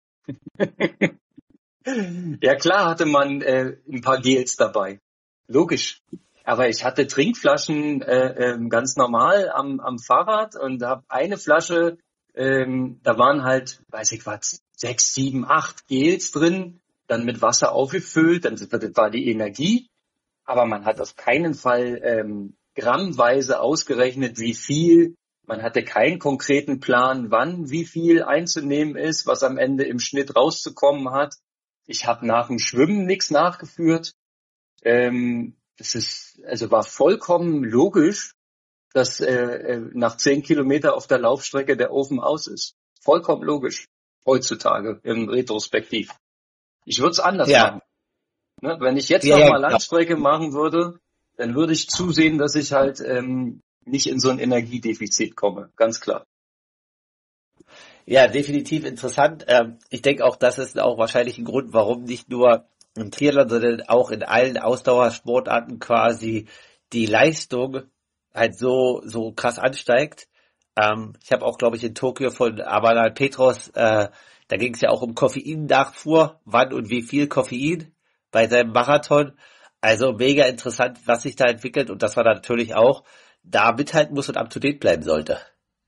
[SPEAKER 2] Ja, klar hatte man äh, ein paar Gels dabei. Logisch. Aber ich hatte Trinkflaschen äh, ähm, ganz normal am, am Fahrrad und habe eine Flasche, ähm, da waren halt, weiß ich was, sechs, sieben, acht Gels drin, dann mit Wasser aufgefüllt, dann das war die Energie. Aber man hat auf keinen Fall ähm, grammweise ausgerechnet, wie viel. Man hatte keinen konkreten Plan, wann wie viel einzunehmen ist, was am Ende im Schnitt rauszukommen hat. Ich habe nach dem Schwimmen nichts nachgeführt. Ähm, das ist, also war vollkommen logisch, dass äh, äh, nach zehn Kilometer auf der Laufstrecke der Ofen aus ist. Vollkommen logisch. Heutzutage im Retrospektiv. Ich würde es anders
[SPEAKER 1] Ja,
[SPEAKER 2] machen. Ne? Wenn ich jetzt
[SPEAKER 1] ja, ja,
[SPEAKER 2] nochmal
[SPEAKER 1] genau.
[SPEAKER 2] Langstrecke machen würde, dann würde ich zusehen, dass ich halt ähm, nicht in so ein Energiedefizit komme. Ganz klar.
[SPEAKER 1] Ja, definitiv interessant. Ähm, ich denke auch, das ist auch wahrscheinlich ein Grund, warum nicht nur im Triathlon, sondern auch in allen Ausdauersportarten quasi die Leistung halt so so krass ansteigt. Ähm, ich habe auch, glaube ich, in Tokio von Amanal Petros, äh, da ging es ja auch um Koffeinnachfuhr, wann und wie viel Koffein bei seinem Marathon. Also mega interessant, was sich da entwickelt und dass man da natürlich auch da mithalten muss und up to date bleiben sollte.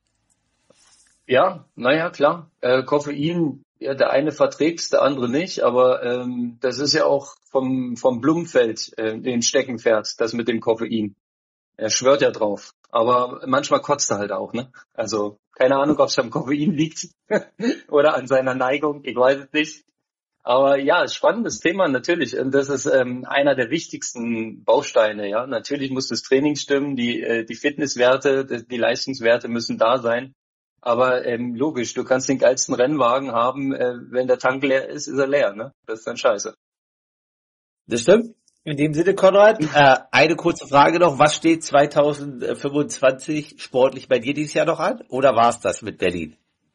[SPEAKER 2] Ja, naja, klar. Äh, Koffein, ja, der eine verträgt's, der andere nicht, aber ähm, das ist ja auch vom, vom Blumenfeld, äh, den Steckenpferd, das mit dem Koffein. Er schwört ja drauf. Aber manchmal kotzt er halt auch, ne? Also, keine Ahnung, ob es am Koffein liegt oder an seiner Neigung, ich weiß es nicht. Aber ja, spannendes Thema natürlich. Und das ist ähm, einer der wichtigsten Bausteine, ja. Natürlich muss das Training stimmen, die, äh, die Fitnesswerte, die, die Leistungswerte müssen da sein. Aber ähm, logisch, du kannst den geilsten Rennwagen haben, äh, wenn der Tank leer ist, ist er leer, ne? Das ist dann scheiße.
[SPEAKER 1] Das stimmt. In dem Sinne, Konrad, äh, eine kurze Frage noch. Was steht zwanzig fünfundzwanzig sportlich bei dir dieses Jahr noch an? Oder war's das mit Berlin?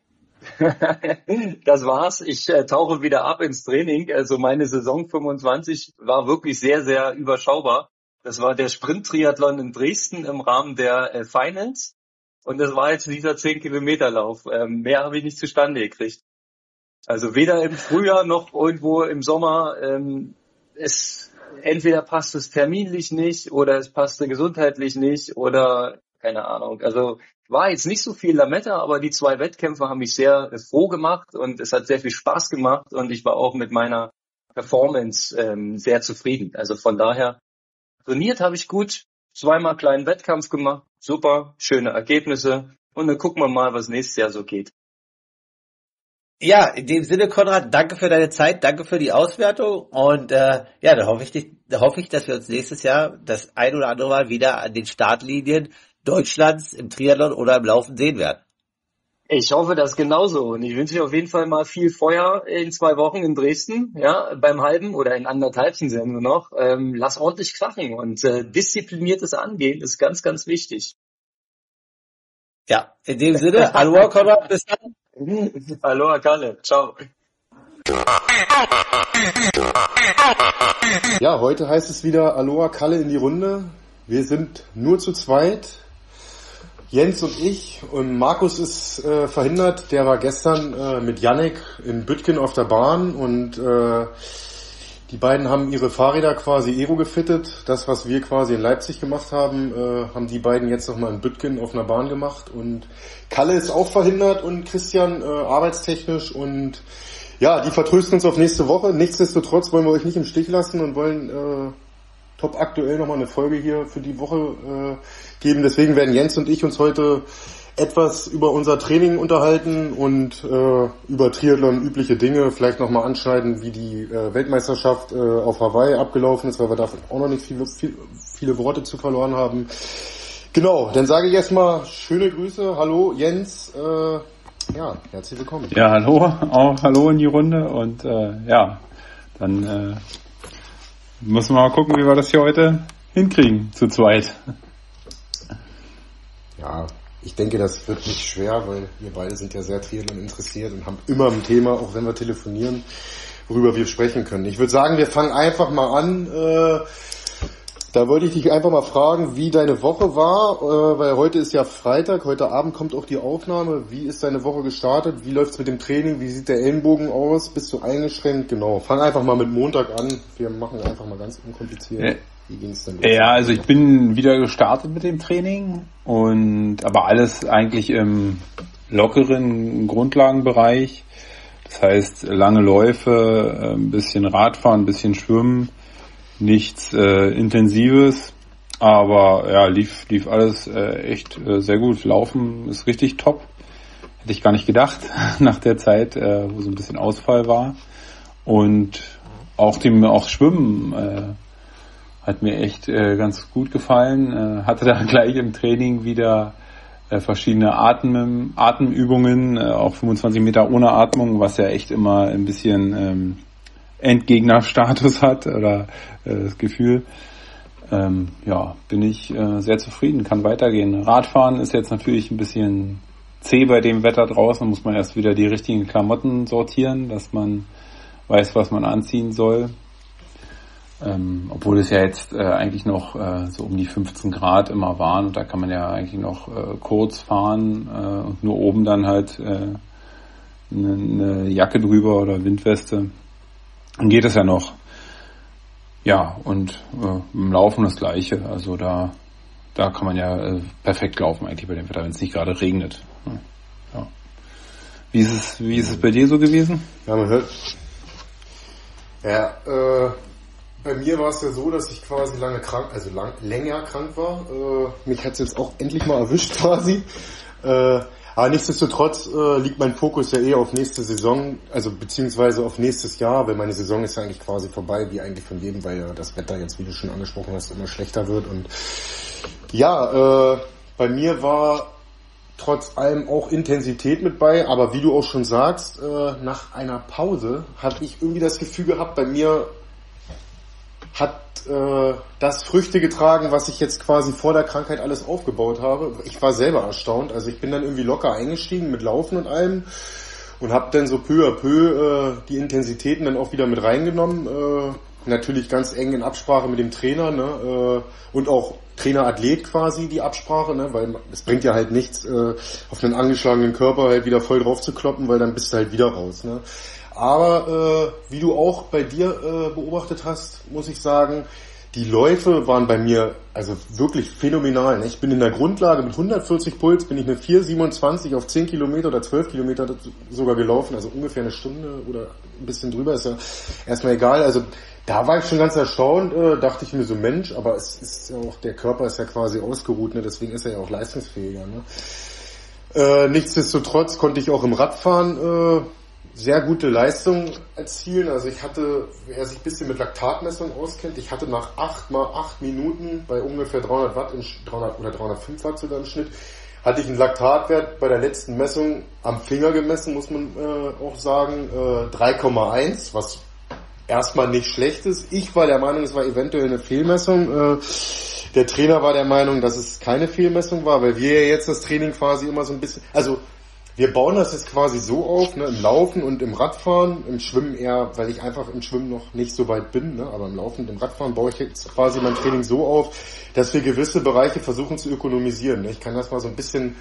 [SPEAKER 2] Das war's. Ich äh, tauche wieder ab ins Training. Also meine Saison fünfundzwanzig war wirklich sehr, sehr überschaubar. Das war der Sprint-Triathlon in Dresden im Rahmen der äh, Finals. Und das war jetzt dieser zehn-Kilometer-Lauf. Ähm, mehr habe ich nicht zustande gekriegt. Also weder im Frühjahr noch irgendwo im Sommer. Ähm, es entweder passt es terminlich nicht oder es passte gesundheitlich nicht oder keine Ahnung. Also war jetzt nicht so viel Lametta, aber die zwei Wettkämpfe haben mich sehr froh gemacht und es hat sehr viel Spaß gemacht und ich war auch mit meiner Performance ähm, sehr zufrieden. Also von daher, trainiert habe ich gut, zweimal kleinen Wettkampf gemacht, super, schöne Ergebnisse und dann gucken wir mal, was nächstes Jahr so geht.
[SPEAKER 1] Ja, in dem Sinne, Konrad, danke für deine Zeit, danke für die Auswertung und äh, ja, dann hoffe ich, da hoffe ich, dass wir uns nächstes Jahr das ein oder andere Mal wieder an den Startlinien Deutschlands im Triathlon oder im Laufen sehen werden.
[SPEAKER 2] Ich hoffe das genauso und ich wünsche dir auf jeden Fall mal viel Feuer in zwei Wochen in Dresden, ja, beim halben oder in anderthalbchen sind wir noch. Ähm, lass ordentlich krachen und äh, diszipliniertes Angehen ist ganz, ganz wichtig.
[SPEAKER 1] Ja, in dem Sinne, hallo Konrad, bis dann.
[SPEAKER 2] Aloha Kalle, ciao.
[SPEAKER 3] Ja, heute heißt es wieder Aloha Kalle in die Runde. Wir sind nur zu zweit. Jens und ich und Markus ist äh, verhindert. Der war gestern äh, mit Yannick in Büttgen auf der Bahn und äh, die beiden haben ihre Fahrräder quasi Aero gefittet. Das, was wir quasi in Leipzig gemacht haben, äh, haben die beiden jetzt nochmal in Büttgen auf einer Bahn gemacht. Und Kalle ist auch verhindert und Christian äh, arbeitstechnisch. Und ja, die vertrösten uns auf nächste Woche. Nichtsdestotrotz wollen wir euch nicht im Stich lassen und wollen äh, top aktuell nochmal eine Folge hier für die Woche äh, geben. Deswegen werden Jens und ich uns heute etwas über unser Training unterhalten und äh, über Triathlon übliche Dinge, vielleicht nochmal anschneiden, wie die äh, Weltmeisterschaft äh, auf Hawaii abgelaufen ist, weil wir davon auch noch nicht viele, viel, viele Worte zu verloren haben. Genau, dann sage ich erstmal schöne Grüße, hallo Jens, äh, ja, herzlich willkommen.
[SPEAKER 4] Ja, hallo, auch hallo in die Runde und äh, ja, dann äh, müssen wir mal gucken, wie wir das hier heute hinkriegen, zu zweit.
[SPEAKER 3] Ja, ich denke, das wird nicht schwer, weil wir beide sind ja sehr Triathlon interessiert und haben immer ein Thema, auch wenn wir telefonieren, worüber wir sprechen können. Ich würde sagen, wir fangen einfach mal an. Äh, da wollte ich dich einfach mal fragen, wie deine Woche war, äh, weil heute ist ja Freitag, heute Abend kommt auch die Aufnahme. Wie ist deine Woche gestartet? Wie läuft's mit dem Training? Wie sieht der Ellenbogen aus? Bist du eingeschränkt? Genau, fang einfach mal mit Montag an. Wir machen einfach mal ganz unkompliziert.
[SPEAKER 4] Ja.
[SPEAKER 3] Wie ging's denn los?
[SPEAKER 4] Ja, also ich bin wieder gestartet mit dem Training und aber alles eigentlich im lockeren Grundlagenbereich. Das heißt lange Läufe, ein bisschen Radfahren, ein bisschen Schwimmen, nichts äh, Intensives, aber ja, lief lief alles äh, echt äh, sehr gut. Laufen ist richtig top. Hätte ich gar nicht gedacht nach der Zeit, äh, wo so ein bisschen Ausfall war. Und auch dem auch Schwimmen äh, hat mir echt äh, ganz gut gefallen. Äh, hatte da gleich im Training wieder äh, verschiedene Atem, Atemübungen, äh, auch fünfundzwanzig Meter ohne Atmung, was ja echt immer ein bisschen ähm, Endgegnerstatus hat oder äh, das Gefühl. Ähm, ja, bin ich äh, sehr zufrieden, kann weitergehen. Radfahren ist jetzt natürlich ein bisschen zäh bei dem Wetter draußen, muss man erst wieder die richtigen Klamotten sortieren, dass man weiß, was man anziehen soll. Ähm, obwohl es ja jetzt äh, eigentlich noch äh, so um die fünfzehn Grad immer waren und da kann man ja eigentlich noch äh, kurz fahren äh, und nur oben dann halt äh, eine, eine Jacke drüber oder Windweste. Dann geht es ja noch. Ja, und äh, im Laufen das Gleiche. Also da da kann man ja äh, perfekt laufen eigentlich bei dem Wetter, wenn es nicht gerade regnet. Ja. Wie ist es, wie ist es bei dir so gewesen?
[SPEAKER 3] Ja, man hört. Ja, äh, bei mir war es ja so, dass ich quasi lange krank, also lang, länger krank war. Äh, mich hat es jetzt auch endlich mal erwischt quasi. Äh, aber nichtsdestotrotz äh, liegt mein Fokus ja eher auf nächste Saison, also beziehungsweise auf nächstes Jahr, weil meine Saison ist ja eigentlich quasi vorbei, wie eigentlich von jedem, weil ja das Wetter jetzt, wie du schon angesprochen hast, immer schlechter wird. Und ja, äh, bei mir war trotz allem auch Intensität mit bei, aber wie du auch schon sagst, äh, nach einer Pause habe ich irgendwie das Gefühl gehabt, bei mir hat äh, das Früchte getragen, was ich jetzt quasi vor der Krankheit alles aufgebaut habe. Ich war selber erstaunt, also ich bin dann irgendwie locker eingestiegen mit Laufen und allem und habe dann so peu à peu äh, die Intensitäten dann auch wieder mit reingenommen, äh, natürlich ganz eng in Absprache mit dem Trainer, ne, äh, und auch Trainer-Athlet quasi die Absprache, ne, weil es bringt ja halt nichts, äh, auf einen angeschlagenen Körper halt wieder voll drauf zu kloppen, weil dann bist du halt wieder raus, ne. Aber äh, wie du auch bei dir äh, beobachtet hast, muss ich sagen, die Läufe waren bei mir also wirklich phänomenal. Ne? Ich bin in der Grundlage mit hundertvierzig Puls, bin ich eine vier siebenundzwanzig auf zehn Kilometer oder zwölf Kilometer sogar gelaufen, also ungefähr eine Stunde oder ein bisschen drüber, ist ja erstmal egal. Also da war ich schon ganz erstaunt, äh, dachte ich mir so, Mensch, aber es ist ja auch, der Körper ist ja quasi ausgeruht, ne? Deswegen ist er ja auch leistungsfähiger. Ne? Äh, nichtsdestotrotz konnte ich auch im Radfahren äh, sehr gute Leistung erzielen. Also ich hatte, wer sich ein bisschen mit Laktatmessung auskennt, ich hatte nach acht mal acht Minuten bei ungefähr dreihundert Watt, in, dreihundert oder dreihundertfünf Watt sogar im Schnitt, hatte ich einen Laktatwert bei der letzten Messung am Finger gemessen, muss man äh, auch sagen, äh, drei Komma eins, was erstmal nicht schlecht ist. Ich war der Meinung, es war eventuell eine Fehlmessung. Äh, der Trainer war der Meinung, dass es keine Fehlmessung war, weil wir ja jetzt das Training quasi immer so ein bisschen, also wir bauen das jetzt quasi so auf, ne, im Laufen und im Radfahren, im Schwimmen eher, weil ich einfach im Schwimmen noch nicht so weit bin, ne, aber im Laufen und im Radfahren baue ich jetzt quasi mein Training so auf, dass wir gewisse Bereiche versuchen zu ökonomisieren. Ne. Ich kann das mal so ein bisschen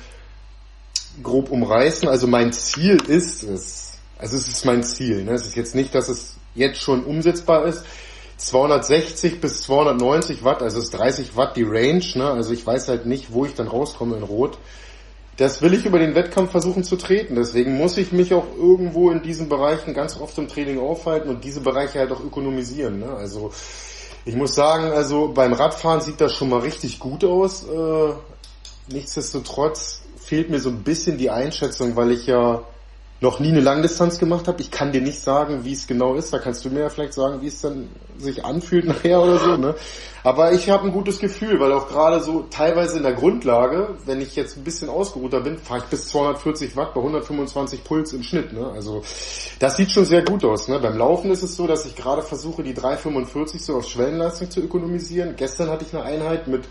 [SPEAKER 3] grob umreißen. Also mein Ziel ist es, also es ist mein Ziel, ne, es ist jetzt nicht, dass es jetzt schon umsetzbar ist, zweihundertsechzig bis zweihundertneunzig Watt, also ist dreißig Watt die Range, ne, also ich weiß halt nicht, wo ich dann rauskomme in Rot. Das will ich über den Wettkampf versuchen zu treten. Deswegen muss ich mich auch irgendwo in diesen Bereichen ganz oft im Training aufhalten und diese Bereiche halt auch ökonomisieren. Ne? Also ich muss sagen, also beim Radfahren sieht das schon mal richtig gut aus. Äh, nichtsdestotrotz fehlt mir so ein bisschen die Einschätzung, weil ich ja noch nie eine Langdistanz gemacht habe. Ich kann dir nicht sagen, wie es genau ist. Da kannst du mir ja vielleicht sagen, wie es dann sich anfühlt nachher oder so. Ne? Aber ich habe ein gutes Gefühl, weil auch gerade so teilweise in der Grundlage, wenn ich jetzt ein bisschen ausgeruhter bin, fahre ich bis zweihundertvierzig Watt bei hundertfünfundzwanzig Puls im Schnitt. Ne? Also das sieht schon sehr gut aus. Ne? Beim Laufen ist es so, dass ich gerade versuche, die drei fünfundvierzig so auf Schwellenleistung zu ökonomisieren. Gestern hatte ich eine Einheit mit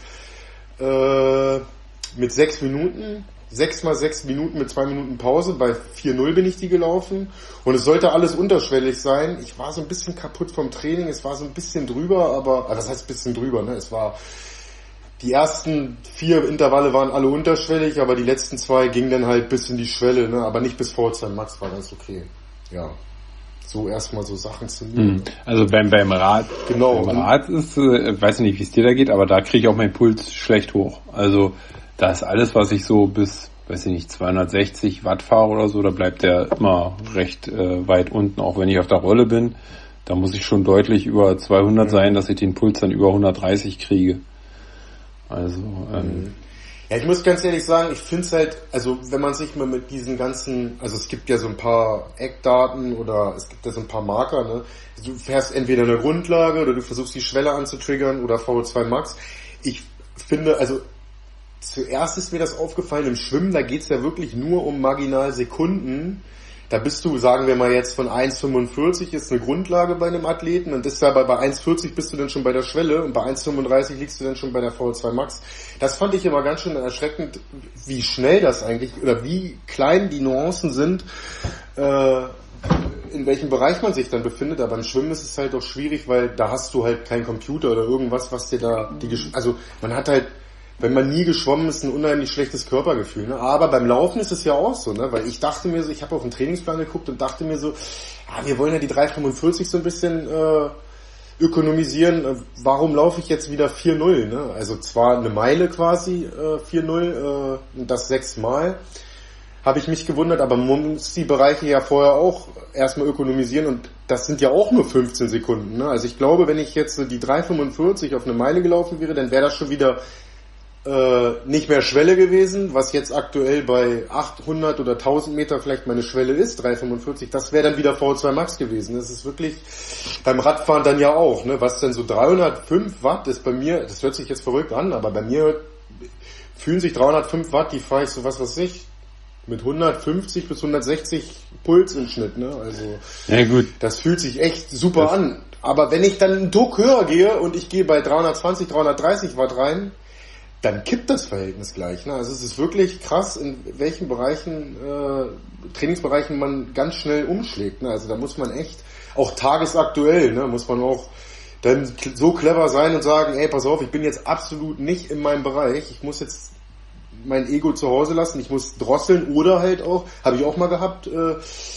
[SPEAKER 3] äh, mit sechs Minuten. Sechs mal sechs Minuten mit zwei Minuten Pause, bei vier null bin ich die gelaufen und es sollte alles unterschwellig sein. Ich war so ein bisschen kaputt vom Training, es war so ein bisschen drüber, aber, also das heißt ein bisschen drüber, ne? Es war, die ersten vier Intervalle waren alle unterschwellig, aber die letzten zwei gingen dann halt bis in die Schwelle, ne? Aber nicht bis V zwei Max, war ganz okay. Ja. So erstmal so Sachen zu nehmen.
[SPEAKER 4] Also beim, beim Rad,
[SPEAKER 3] genau.
[SPEAKER 4] Beim Rad ist, äh, weiß nicht, wie es dir da geht, aber da kriege ich auch meinen Puls schlecht hoch. Also, da ist alles, was ich so bis, weiß ich nicht, zweihundertsechzig Watt fahre oder so, da bleibt der immer recht äh, weit unten, auch wenn ich auf der Rolle bin. Da muss ich schon deutlich über zweihundert sein, dass ich den Puls dann über hundertdreißig kriege. Also, ähm,
[SPEAKER 3] ja, ich muss ganz ehrlich sagen, ich finde es halt, also wenn man sich mal mit diesen ganzen, also es gibt ja so ein paar Eckdaten oder es gibt ja so ein paar Marker, ne? Du fährst entweder eine Grundlage oder du versuchst die Schwelle anzutriggern oder V zwei Max. Ich finde, also zuerst ist mir das aufgefallen, im Schwimmen, da geht's ja wirklich nur um marginal Sekunden. Da bist du, sagen wir mal jetzt von eins fünfundvierzig ist eine Grundlage bei einem Athleten und ist dabei bei eins vierzig bist du dann schon bei der Schwelle und bei eins fünfunddreißig liegst du dann schon bei der V zwei Max. Das fand ich immer ganz schön erschreckend, wie schnell das eigentlich oder wie klein die Nuancen sind, äh, in welchem Bereich man sich dann befindet. Aber im Schwimmen ist es halt auch schwierig, weil da hast du halt keinen Computer oder irgendwas, was dir da die Gesch- also man hat halt, wenn man nie geschwommen ist, ein unheimlich schlechtes Körpergefühl. Ne? Aber beim Laufen ist es ja auch so, ne? Weil ich dachte mir so, ich habe auf den Trainingsplan geguckt und dachte mir so, ah, wir wollen ja die drei fünfundvierzig so ein bisschen äh, ökonomisieren. Warum laufe ich jetzt wieder vier null? Ne? Also zwar eine Meile quasi äh, vier null äh, und das sechsmal. Habe ich mich gewundert, aber man muss die Bereiche ja vorher auch erstmal ökonomisieren und das sind ja auch nur fünfzehn Sekunden. Ne? Also ich glaube, wenn ich jetzt die drei fünfundvierzig auf eine Meile gelaufen wäre, dann wäre das schon wieder Äh, nicht mehr Schwelle gewesen, was jetzt aktuell bei achthundert oder tausend Meter vielleicht meine Schwelle ist, drei fünfundvierzig, das wäre dann wieder V zwei Max gewesen. Das ist wirklich beim Radfahren dann ja auch, ne, was denn so dreihundertfünf Watt ist bei mir, das hört sich jetzt verrückt an, aber bei mir fühlen sich dreihundertfünf Watt, die fahre ich so was weiß ich, mit hundertfünfzig bis hundertsechzig Puls im Schnitt, ne? Also
[SPEAKER 4] ja, gut.
[SPEAKER 3] Das fühlt sich echt super das an. Aber wenn ich dann einen Druck höher gehe und ich gehe bei dreihundertzwanzig, dreihundertdreißig Watt rein, dann kippt das Verhältnis gleich. Ne? Also es ist wirklich krass, in welchen Bereichen, äh, Trainingsbereichen man ganz schnell umschlägt. Ne? Also da muss man echt, auch tagesaktuell, ne, muss man auch dann so clever sein und sagen, ey, pass auf, ich bin jetzt absolut nicht in meinem Bereich. Ich muss jetzt mein Ego zu Hause lassen, ich muss drosseln oder halt auch, habe ich auch mal gehabt, äh,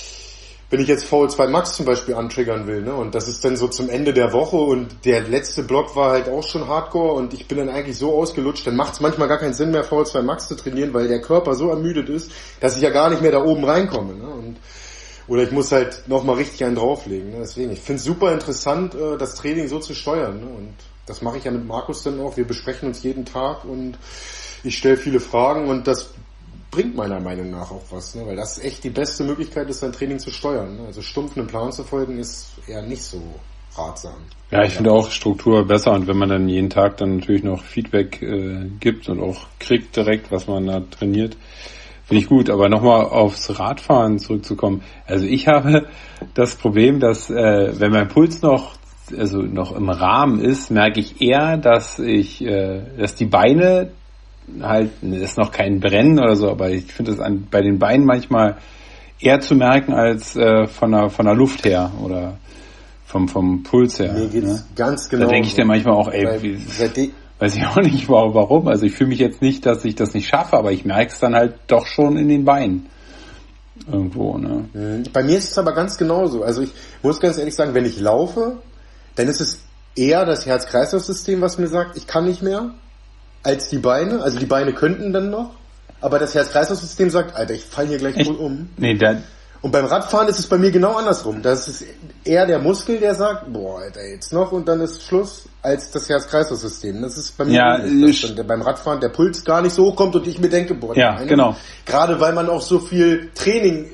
[SPEAKER 3] wenn ich jetzt V L zwei Max zum Beispiel antriggern will, ne, und das ist dann so zum Ende der Woche und der letzte Block war halt auch schon Hardcore und ich bin dann eigentlich so ausgelutscht, dann macht es manchmal gar keinen Sinn mehr, V L zwei Max zu trainieren, weil der Körper so ermüdet ist, dass ich ja gar nicht mehr da oben reinkomme, ne, und oder ich muss halt nochmal richtig einen drauflegen, ne, deswegen, ich finde es super interessant, äh, das Training so zu steuern, ne, und das mache ich ja mit Markus dann auch, wir besprechen uns jeden Tag und ich stelle viele Fragen und das bringt meiner Meinung nach auch was, ne? Weil das echt die beste Möglichkeit ist, sein Training zu steuern. Ne? Also stumpf einem Plan zu folgen ist eher nicht so ratsam.
[SPEAKER 4] Ja, ich finde auch Struktur besser und wenn man dann jeden Tag dann natürlich noch Feedback äh, gibt und auch kriegt direkt, was man da trainiert, finde ich gut. Aber nochmal aufs Radfahren zurückzukommen. Also ich habe das Problem, dass äh, wenn mein Puls noch also noch im Rahmen ist, merke ich eher, dass ich, äh, dass die Beine halt, das ist noch kein Brennen oder so, aber ich finde es an bei den Beinen manchmal eher zu merken als äh, von der von der Luft her oder vom vom Puls her.
[SPEAKER 3] Mir geht's
[SPEAKER 4] ne?
[SPEAKER 3] ganz genau.
[SPEAKER 4] Da denke ich dann manchmal auch, ey,
[SPEAKER 3] Weil,
[SPEAKER 4] wie,
[SPEAKER 3] die,
[SPEAKER 4] weiß ich auch nicht warum. Also ich fühle mich jetzt nicht, dass ich das nicht schaffe, aber ich merke es dann halt doch schon in den Beinen irgendwo. Ne?
[SPEAKER 3] Bei mir ist es aber ganz genauso. Also ich muss ganz ehrlich sagen, wenn ich laufe, dann ist es eher das Herz-Kreislauf-System, was mir sagt, ich kann nicht mehr, als die Beine. Also die Beine könnten dann noch, aber das Herz-Kreislauf-System sagt, Alter, ich falle hier gleich voll um.
[SPEAKER 4] Nee, dann.
[SPEAKER 3] Und beim Radfahren ist es bei mir genau andersrum. Das ist eher der Muskel, der sagt, boah, Alter, jetzt noch und dann ist Schluss, als das Herz-Kreislauf-System. Das ist bei mir
[SPEAKER 4] ja,
[SPEAKER 3] nicht, dass dann beim Radfahren der Puls gar nicht so hochkommt und ich mir denke, boah,
[SPEAKER 4] ja,
[SPEAKER 3] Beine,
[SPEAKER 4] genau.
[SPEAKER 3] Gerade weil man auch so viel Training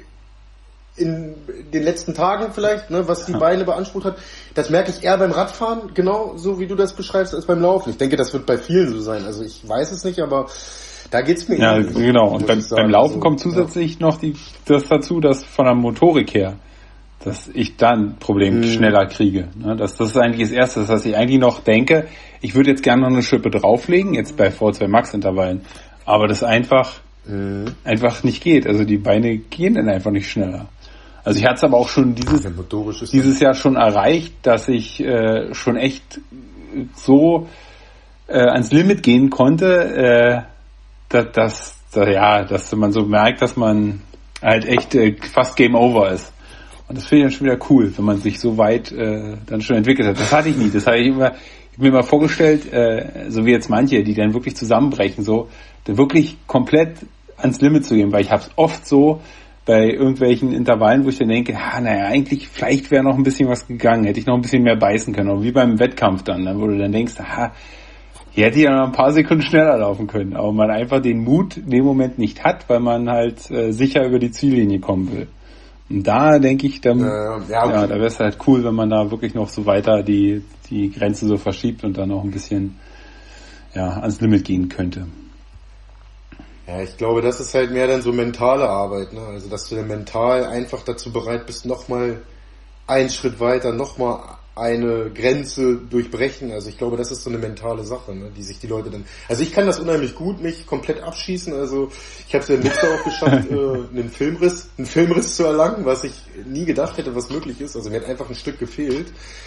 [SPEAKER 3] in den letzten Tagen vielleicht, ne, was die Beine beansprucht hat, das merke ich eher beim Radfahren, genau so wie du das beschreibst, als beim Laufen. Ich denke, das wird bei vielen so sein. Also ich weiß es nicht, aber da geht's mir
[SPEAKER 4] ja,
[SPEAKER 3] ähnlich.
[SPEAKER 4] Ja, genau. Und beim, beim Laufen also, kommt zusätzlich ja. noch die, das dazu, dass von der Motorik her, dass ich dann ein Problem hm. schneller kriege. Das, das ist eigentlich das Erste, dass ich eigentlich noch denke, ich würde jetzt gerne noch eine Schippe drauflegen, jetzt bei V zwei Max Intervallen, aber das einfach, hm. einfach nicht geht. Also die Beine gehen dann einfach nicht schneller. Also ich hatte es aber auch schon dieses, dieses Jahr schon erreicht, dass ich äh, schon echt so äh, ans Limit gehen konnte, äh, dass, dass, dass, ja, dass man so merkt, dass man halt echt äh, fast Game Over ist. Und das finde ich dann schon wieder cool, wenn man sich so weit äh, dann schon entwickelt hat. Das hatte ich nie. Das habe ich immer, ich mir mal vorgestellt, äh, so wie jetzt manche, die dann wirklich zusammenbrechen, so dann wirklich komplett ans Limit zu gehen, weil ich habe es oft so bei irgendwelchen Intervallen, wo ich dann denke, ah, naja, eigentlich, vielleicht wäre noch ein bisschen was gegangen, hätte ich noch ein bisschen mehr beißen können, auch wie beim Wettkampf dann, ne, wo du dann denkst, aha, hier hätte ich ja noch ein paar Sekunden schneller laufen können, aber man einfach den Mut in dem Moment nicht hat, weil man halt äh, sicher über die Ziellinie kommen will. Und da denke ich, dann, ja, ja, okay. ja, da wäre es halt cool, wenn man da wirklich noch so weiter die, die Grenze so verschiebt und dann noch ein bisschen, ja, ans Limit gehen könnte.
[SPEAKER 3] Ja, ich glaube, das ist halt mehr dann so mentale Arbeit, ne? Also, dass du dann mental einfach dazu bereit bist, nochmal einen Schritt weiter, nochmal eine Grenze durchbrechen. Also, ich glaube, das ist so eine mentale Sache, ne? Die sich die Leute dann, also ich kann das unheimlich gut, mich komplett abschießen. Also, ich habe es ja im Mixer auch geschafft, äh, einen Filmriss, einen Filmriss zu erlangen, was ich nie gedacht hätte, was möglich ist. Also, mir hat einfach ein Stück gefehlt.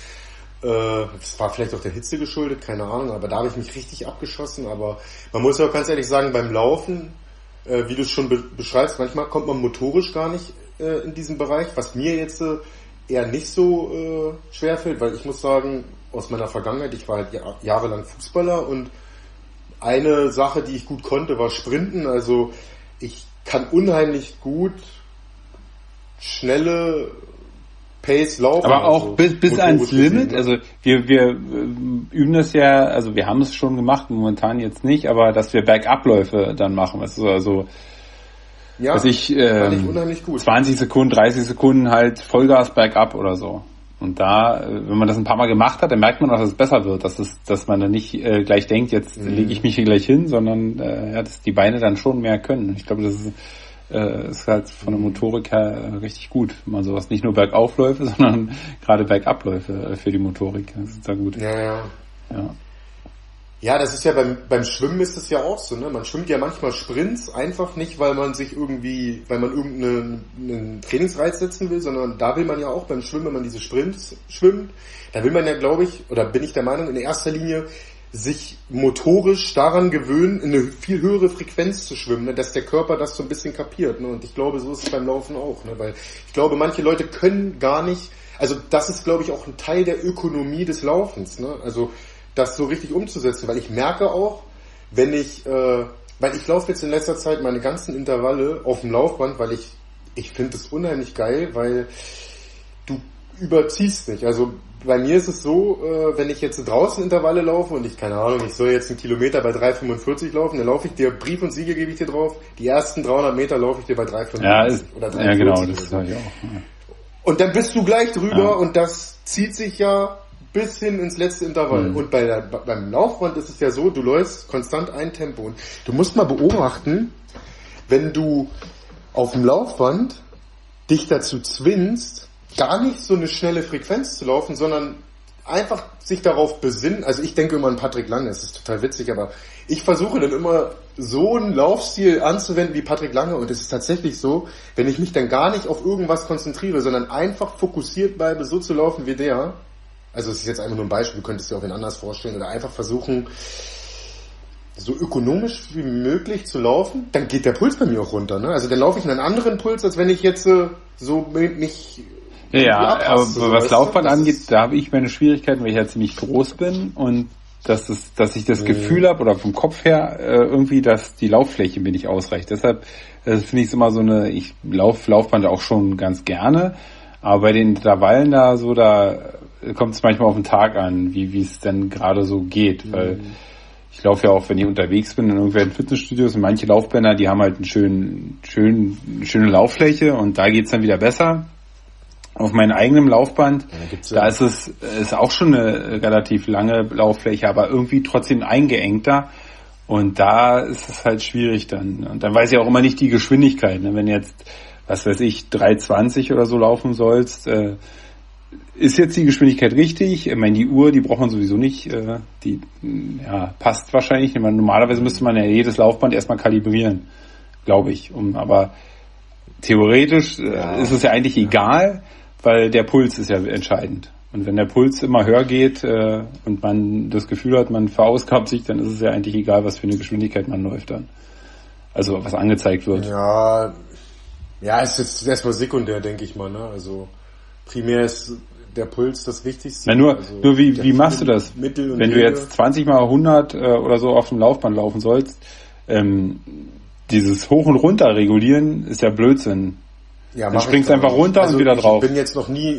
[SPEAKER 3] Es war vielleicht auch der Hitze geschuldet, keine Ahnung, aber da habe ich mich richtig abgeschossen. Aber man muss ja auch ganz ehrlich sagen, beim Laufen, äh, wie du es schon be- beschreibst, manchmal kommt man motorisch gar nicht äh, in diesen Bereich, was mir jetzt äh, eher nicht so äh, schwer fällt, weil ich muss sagen, aus meiner Vergangenheit, ich war halt jahr- jahrelang Fußballer und eine Sache, die ich gut konnte, war Sprinten. Also ich kann unheimlich gut schnelle Pace laufen.
[SPEAKER 4] Aber auch
[SPEAKER 3] also,
[SPEAKER 4] bis, bis ans Limit,
[SPEAKER 3] gesehen,
[SPEAKER 4] also wir, wir üben das ja, also wir haben es schon gemacht, momentan jetzt nicht, aber dass wir Bergabläufe dann machen, weißt du, also
[SPEAKER 3] ja,
[SPEAKER 4] dass ich, ähm,
[SPEAKER 3] ich unheimlich gut.
[SPEAKER 4] zwanzig Sekunden, dreißig Sekunden halt Vollgas bergab oder so. Und da, wenn man das ein paar Mal gemacht hat, dann merkt man auch, dass es besser wird, dass es, dass man dann nicht äh, gleich denkt, jetzt mhm. lege ich mich hier gleich hin, sondern äh, ja, dass die Beine dann schon mehr können. Ich glaube, das ist, äh, ist halt von der Motorik her äh, richtig gut, wenn man sowas nicht nur Bergaufläufe, sondern gerade Bergabläufe äh, für die Motorik. Das ist da gut.
[SPEAKER 3] Ja, ja.
[SPEAKER 4] Ja.
[SPEAKER 3] Ja, das ist ja beim, beim Schwimmen ist es ja auch so, ne? Man schwimmt ja manchmal Sprints einfach nicht, weil man sich irgendwie, weil man irgendeinen Trainingsreiz setzen will, sondern da will man ja auch beim Schwimmen, wenn man diese Sprints schwimmt, da will man ja, glaube ich, oder bin ich der Meinung, in erster Linie sich motorisch daran gewöhnen, in eine viel höhere Frequenz zu schwimmen, ne? Dass der Körper das so ein bisschen kapiert, ne? Und ich glaube, so ist es beim Laufen auch, ne? Weil ich glaube, manche Leute können gar nicht, also das ist, glaube ich, auch ein Teil der Ökonomie des Laufens, ne? Also das so richtig umzusetzen, weil ich merke auch, wenn ich, äh, weil ich laufe jetzt in letzter Zeit meine ganzen Intervalle auf dem Laufband, weil ich, ich finde das unheimlich geil, weil du überziehst nicht. Also bei mir ist es so, äh, wenn ich jetzt draußen Intervalle laufe und ich, keine Ahnung, ich soll jetzt einen Kilometer bei drei fünfundvierzig laufen, dann laufe ich dir, Brief und Siegel gebe ich dir drauf, die ersten dreihundert Meter laufe ich dir bei drei fünfundvierzig
[SPEAKER 4] ja,
[SPEAKER 3] oder drei vierzig.
[SPEAKER 4] Ja, genau, das sage ich auch. Ja.
[SPEAKER 3] Und dann bist du gleich drüber
[SPEAKER 4] ja.
[SPEAKER 3] und das zieht sich ja bis hin ins letzte Intervall. Mhm. Und bei der, beim Laufband ist es ja so, du läufst konstant ein Tempo. Und du musst mal beobachten, wenn du auf dem Laufband dich dazu zwingst, gar nicht so eine schnelle Frequenz zu laufen, sondern einfach sich darauf besinnen. Also ich denke immer an Patrick Lange, das ist total witzig, aber ich versuche dann immer so einen Laufstil anzuwenden wie Patrick Lange und es ist tatsächlich so, wenn ich mich dann gar nicht auf irgendwas konzentriere, sondern einfach fokussiert bleibe, so zu laufen wie der. Also es ist jetzt einfach nur ein Beispiel, du könntest dir auch wen anders vorstellen oder einfach versuchen, so ökonomisch wie möglich zu laufen, dann geht der Puls bei mir auch runter. Ne? Also dann laufe ich in einen anderen Puls, als wenn ich jetzt äh, so mich...
[SPEAKER 4] Ja, aber so, was Laufband angeht, da habe ich meine Schwierigkeiten, weil ich ja ziemlich groß bin und dass, es, dass ich das mhm. Gefühl habe, oder vom Kopf her äh, irgendwie, dass die Lauffläche mir nicht ausreicht. Deshalb äh, finde ich es immer so eine, ich laufe Laufband auch schon ganz gerne, aber bei den Intervallen da so, da kommt es manchmal auf den Tag an, wie wie es denn gerade so geht, weil mhm. ich laufe ja auch, wenn ich unterwegs bin in irgendwelchen Fitnessstudios und manche Laufbänder, die haben halt einen schönen, schönen, eine schöne Lauffläche und da geht's dann wieder besser. Auf meinem eigenen Laufband, ja, da ja. ist es ist auch schon eine relativ lange Lauffläche, aber irgendwie trotzdem eingeengter und da ist es halt schwierig dann. Und dann weiß ich auch immer nicht die Geschwindigkeit, ne? Wenn jetzt, was weiß ich, drei zwanzig oder so laufen sollst, äh, ist jetzt die Geschwindigkeit richtig? Ich meine, die Uhr, die braucht man sowieso nicht, äh, die ja, passt wahrscheinlich. Meine, normalerweise müsste man ja jedes Laufband erstmal kalibrieren, glaube ich. Um, aber theoretisch äh, ja. ist es ja eigentlich egal, weil der Puls ist ja entscheidend. Und wenn der Puls immer höher geht äh, und man das Gefühl hat, man verausgabt sich, dann ist es ja eigentlich egal, was für eine Geschwindigkeit man läuft dann. Also was angezeigt wird.
[SPEAKER 3] Ja, ja, es ist erstmal sekundär, denke ich mal. Ne? Also primär ist der Puls das Wichtigste.
[SPEAKER 4] Na nur,
[SPEAKER 3] also
[SPEAKER 4] nur wie, wie machst du das?
[SPEAKER 3] Mittel und
[SPEAKER 4] wenn
[SPEAKER 3] Wege.
[SPEAKER 4] Du jetzt zwanzig mal hundert äh, oder so auf dem Laufband laufen sollst, ähm, dieses Hoch und Runter regulieren ist ja Blödsinn. Ja, dann springst du einfach runter also und wieder
[SPEAKER 3] ich
[SPEAKER 4] drauf.
[SPEAKER 3] Ich bin jetzt noch nie,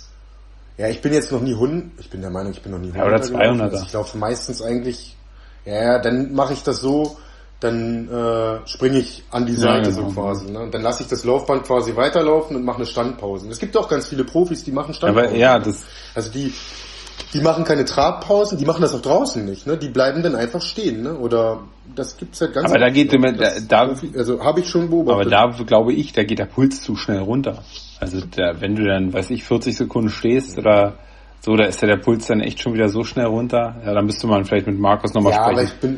[SPEAKER 3] ja, ich bin jetzt noch nie hundert, ich bin der Meinung, ich bin noch nie hundert.
[SPEAKER 4] Ja, oder zweihunderter.
[SPEAKER 3] Also ich laufe meistens eigentlich, ja, ja, dann mache ich das so, dann äh, springe ich an die Seite ja, genau. so quasi. Ne? Und dann lasse ich das Laufband quasi weiterlaufen und mache eine Standpause. Es gibt auch ganz viele Profis, die machen Standpausen.
[SPEAKER 4] Aber, ja, das
[SPEAKER 3] also die, die machen keine Trabpausen, die machen das auch draußen nicht. Ne? Die bleiben dann einfach stehen. Ne? Oder das gibt's halt ganz.
[SPEAKER 4] Aber da geht immer, da, da
[SPEAKER 3] also habe ich schon beobachtet.
[SPEAKER 4] Aber da glaube ich, da geht der Puls zu schnell runter. Also da, wenn du dann, weiß ich, vierzig Sekunden stehst oder so, da ist ja der Puls dann echt schon wieder so schnell runter. Ja, dann müsste man vielleicht mit Markus nochmal
[SPEAKER 3] ja,
[SPEAKER 4] sprechen.
[SPEAKER 3] Aber ich bin,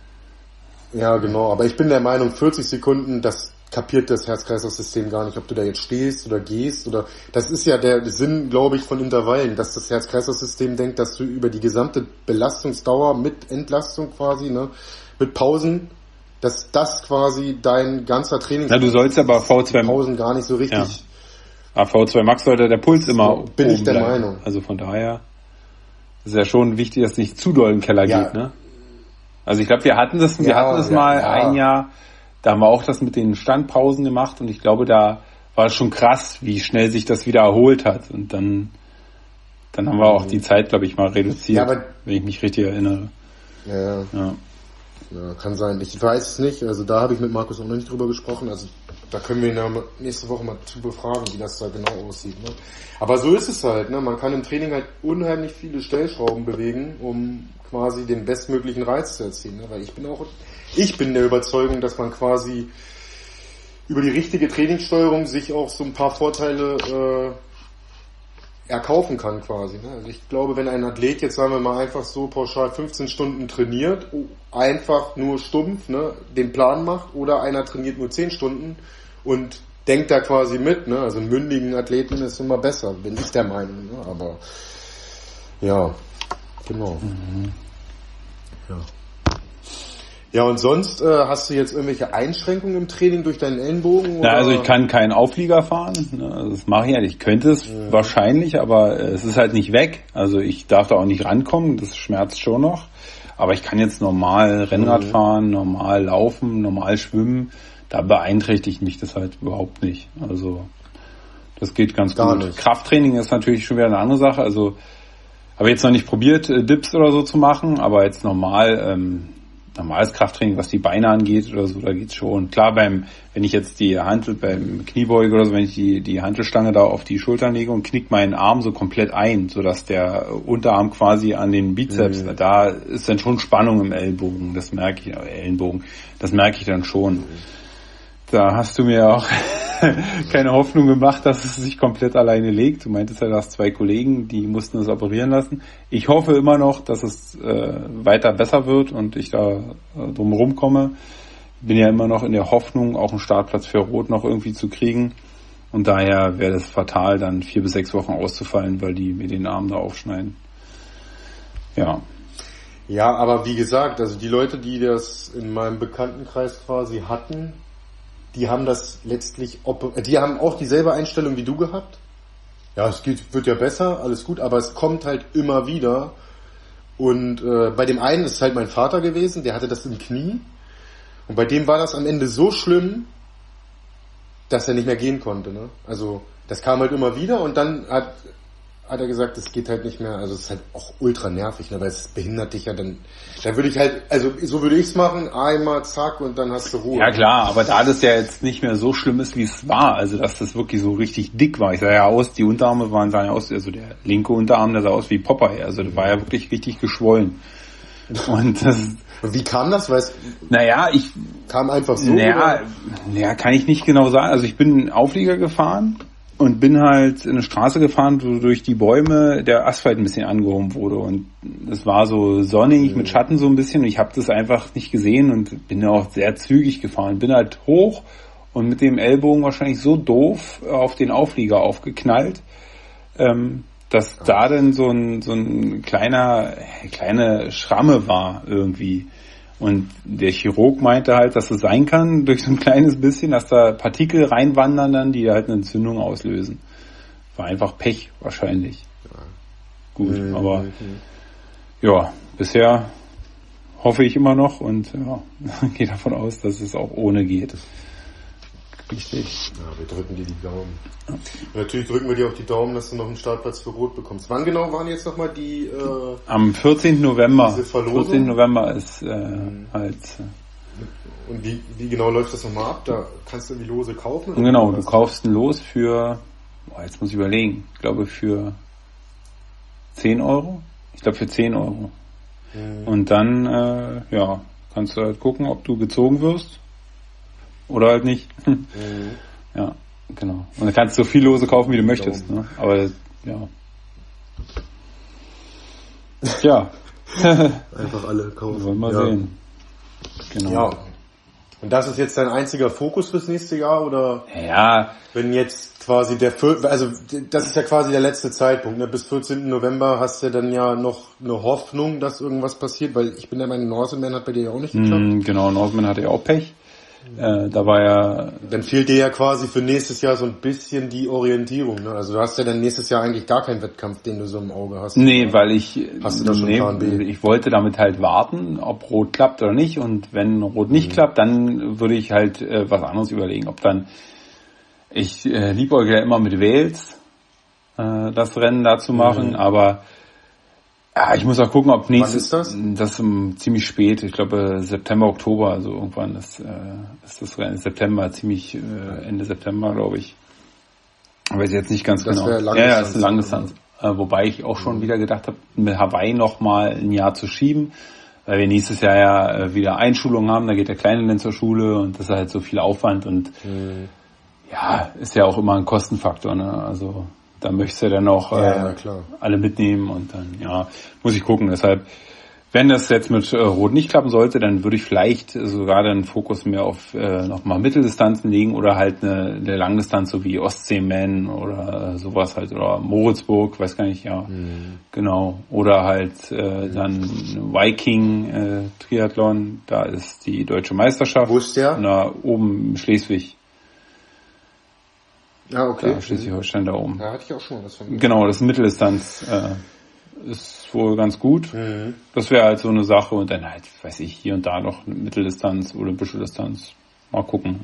[SPEAKER 3] ja, genau. Aber ich bin der Meinung, vierzig Sekunden, das kapiert das Herz-Kreislauf-System gar nicht, ob du da jetzt stehst oder gehst oder, das ist ja der Sinn, glaube ich, von Intervallen, dass das Herz-Kreislauf-System denkt, dass du über die gesamte Belastungsdauer mit Entlastung quasi, ne, mit Pausen, dass das quasi dein ganzer Training.
[SPEAKER 4] Na, du sollst aber V zwei
[SPEAKER 3] Pausen gar nicht so richtig.
[SPEAKER 4] Ja. Aber V zwei Max sollte der Puls immer
[SPEAKER 3] so, bin ich der
[SPEAKER 4] bleiben.
[SPEAKER 3] Meinung.
[SPEAKER 4] Also von daher ist ja schon wichtig, dass es nicht zu doll im Keller ja. geht, ne? Also ich glaube, wir hatten das, wir ja, hatten das ja, mal ja. ein Jahr, da haben wir auch das mit den Standpausen gemacht und ich glaube, da war es schon krass, wie schnell sich das wieder erholt hat und dann, dann haben wir auch die Zeit, glaube ich, mal reduziert, ja, aber, wenn ich mich richtig erinnere.
[SPEAKER 3] Ja.
[SPEAKER 4] ja.
[SPEAKER 3] Ja, kann sein. Ich weiß es nicht. Also da habe ich mit Markus auch noch nicht drüber gesprochen. Also da können wir ihn ja nächste Woche mal zu befragen, wie das da genau aussieht. Ne? Aber so ist es halt. Ne? Man kann im Training halt unheimlich viele Stellschrauben bewegen, um quasi den bestmöglichen Reiz zu erzielen. Ne? Weil ich bin auch, ich bin der Überzeugung, dass man quasi über die richtige Trainingssteuerung sich auch so ein paar Vorteile äh, erkaufen kann quasi. Ne? Also ich glaube, wenn ein Athlet jetzt, sagen wir mal, einfach so pauschal fünfzehn Stunden trainiert, einfach nur stumpf, ne, den Plan macht, oder einer trainiert nur zehn Stunden und denkt da quasi mit, ne? Also einen mündigen Athleten ist immer besser, bin ich der Meinung. Ne? Aber ja, genau.
[SPEAKER 4] Mhm.
[SPEAKER 3] Ja. Ja, und sonst äh, hast du jetzt irgendwelche Einschränkungen im Training durch deinen Ellenbogen? Oder?
[SPEAKER 4] Na, also ich kann keinen Auflieger fahren, ne? Also das mache ich ja nicht. Ich könnte es ja. wahrscheinlich, aber äh, es ist halt nicht weg. Also ich darf da auch nicht rankommen, das schmerzt schon noch. Aber ich kann jetzt normal Rennrad mhm. fahren, normal laufen, normal schwimmen. Da beeinträchtigt mich das halt überhaupt nicht. Also das geht ganz Gar gut. Nicht. Krafttraining ist natürlich schon wieder eine andere Sache. Also habe jetzt noch nicht probiert, äh, Dips oder so zu machen, aber jetzt normal... Ähm, normales Krafttraining, was die Beine angeht oder so, da geht's schon. Klar, beim, wenn ich jetzt die Hantel, beim Kniebeuge oder so, wenn ich die, die Hantelstange da auf die Schultern lege und knick meinen Arm so komplett ein, sodass der Unterarm quasi an den Bizeps, mhm. da ist dann schon Spannung im Ellbogen, das merke ich, Ellenbogen, das merke ich dann schon. Mhm. Da hast du mir auch keine Hoffnung gemacht, dass es sich komplett alleine legt. Du meintest ja, du hast zwei Kollegen, die mussten es operieren lassen. Ich hoffe immer noch, dass es äh, weiter besser wird und ich da äh, drum rumkomme. Bin ja immer noch in der Hoffnung, auch einen Startplatz für Rot noch irgendwie zu kriegen. Und daher wäre es fatal, dann vier bis sechs Wochen auszufallen, weil die mir den Arm da aufschneiden. Ja.
[SPEAKER 3] Ja, aber wie gesagt, also die Leute, die das in meinem Bekanntenkreis quasi hatten, die haben das letztlich, die haben auch dieselbe Einstellung wie du gehabt. Ja, es geht, wird ja besser, alles gut, aber es kommt halt immer wieder. Und äh, bei dem einen ist es halt mein Vater gewesen, der hatte das im Knie. Und bei dem war das am Ende so schlimm, dass er nicht mehr gehen konnte. Ne? Also das kam halt immer wieder und dann hat, hat er gesagt, es geht halt nicht mehr. Also es ist halt auch ultra nervig, ne? Weil es behindert dich ja dann. Da würde ich halt, also so würde ich es machen, einmal zack und dann hast du Ruhe.
[SPEAKER 4] Ja klar, aber da das ja jetzt nicht mehr so schlimm ist, wie es war, also dass das wirklich so richtig dick war. Ich sah ja aus, die Unterarme waren sahen ja aus, also der linke Unterarm, der sah aus wie Popeye, also der war ja wirklich richtig geschwollen. Und das,
[SPEAKER 3] und wie kam das? Weißt,
[SPEAKER 4] naja, ich
[SPEAKER 3] kam einfach so.
[SPEAKER 4] Naja, naja, kann ich nicht genau sagen. Also ich bin einen Auflieger gefahren und bin halt in eine Straße gefahren, wo durch die Bäume der Asphalt ein bisschen angehoben wurde. Und es war so sonnig mhm. mit Schatten so ein bisschen. Und ich habe das einfach nicht gesehen und bin auch sehr zügig gefahren. Bin halt hoch und mit dem Ellbogen wahrscheinlich so doof auf den Auflieger aufgeknallt, ähm, dass da dann so ein so ein kleiner kleine Schramme war irgendwie. Und der Chirurg meinte halt, dass es sein kann, durch so ein kleines bisschen, dass da Partikel reinwandern dann, die halt eine Entzündung auslösen. War einfach Pech wahrscheinlich. Ja. Gut, mhm. aber ja, bisher hoffe ich immer noch und ja, gehe davon aus, dass es auch ohne geht. Richtig.
[SPEAKER 3] Ja, wir drücken dir die Daumen. Ja. Natürlich drücken wir dir auch die Daumen, dass du noch einen Startplatz für Rot bekommst. Wann genau waren jetzt nochmal die... Äh,
[SPEAKER 4] Am vierzehnten November. Diese Verlosung? vierzehnten November ist äh, mhm. halt... Äh,
[SPEAKER 3] Und wie, wie genau läuft das nochmal ab? Da kannst du die Lose kaufen? Oder
[SPEAKER 4] genau, du kaufst ein Los für... Boah, jetzt muss ich überlegen. Ich glaube für zehn Euro. Ich glaube für zehn Euro. Mhm. Und dann, äh, ja, kannst du halt gucken, ob du gezogen wirst. Oder halt nicht. Mhm. Ja, genau. Und dann kannst du so viel Lose kaufen, wie du möchtest. Ne? Aber, ja. Ja.
[SPEAKER 3] Einfach alle kaufen.
[SPEAKER 4] Wollen wir
[SPEAKER 3] ja.
[SPEAKER 4] sehen. Genau.
[SPEAKER 3] Ja. Und das ist jetzt dein einziger Fokus fürs nächste Jahr, oder?
[SPEAKER 4] Ja.
[SPEAKER 3] Wenn jetzt quasi der, also das ist ja quasi der letzte Zeitpunkt, ne? Bis vierzehnten November hast du dann ja noch eine Hoffnung, dass irgendwas passiert, weil ich bin der Meinung, Norseman hat bei dir ja auch nicht geklappt.
[SPEAKER 4] Mm, genau, Norseman hatte ja auch Pech. Äh, da war ja...
[SPEAKER 3] Dann fehlt dir ja quasi für nächstes Jahr so ein bisschen die Orientierung, ne? Also du hast ja dann nächstes Jahr eigentlich gar keinen Wettkampf, den du so im Auge hast.
[SPEAKER 4] Nee, weil ich...
[SPEAKER 3] Hast du da schon
[SPEAKER 4] nee,
[SPEAKER 3] Plan B?
[SPEAKER 4] Ich wollte damit halt warten, ob Rot klappt oder nicht. Und wenn Rot nicht mhm. klappt, dann würde ich halt äh, was anderes überlegen. Ob dann... Ich äh, liebäugle ja immer mit Wales, äh, das Rennen da zu machen, mhm. aber... Ja, ich muss auch gucken, ob nächstes...
[SPEAKER 3] Wann ist das?
[SPEAKER 4] Das ist um, ziemlich spät. Ich glaube September, Oktober, also irgendwann ist, äh, ist das Rennen. September, ziemlich äh, Ende September, glaube ich. Weiß ich jetzt nicht ganz
[SPEAKER 3] das
[SPEAKER 4] genau.
[SPEAKER 3] Ja,
[SPEAKER 4] ja, das ist eine Langdistanz. Äh, wobei ich auch schon mhm. wieder gedacht habe, mit Hawaii noch mal ein Jahr zu schieben, weil wir nächstes Jahr ja äh, wieder Einschulung haben. Da geht der Kleine dann zur Schule und das ist halt so viel Aufwand und mhm. ja, ist ja auch immer ein Kostenfaktor, ne? Also da möchtest du dann auch
[SPEAKER 3] ja,
[SPEAKER 4] äh,
[SPEAKER 3] ja,
[SPEAKER 4] alle mitnehmen und dann, ja, muss ich gucken. Deshalb, wenn das jetzt mit äh, Rot nicht klappen sollte, dann würde ich vielleicht sogar den Fokus mehr auf äh, nochmal Mitteldistanzen legen oder halt eine, eine Langdistanz, so wie Ostseeman oder äh, sowas halt, oder Moritzburg, weiß gar nicht, ja, mhm. genau. Oder halt äh, dann Viking äh, Triathlon, da ist die deutsche Meisterschaft.
[SPEAKER 3] Wo ist der?
[SPEAKER 4] Na, oben in Schleswig.
[SPEAKER 3] Ah, okay.
[SPEAKER 4] Da, Schleswig-Holstein da oben.
[SPEAKER 3] Da hatte ich auch schon was von.
[SPEAKER 4] Genau, das ist Mitteldistanz, äh, ist wohl ganz gut. Mhm. Das wäre halt so eine Sache und dann halt, weiß ich, hier und da noch eine Mitteldistanz, olympische Distanz. Mal gucken.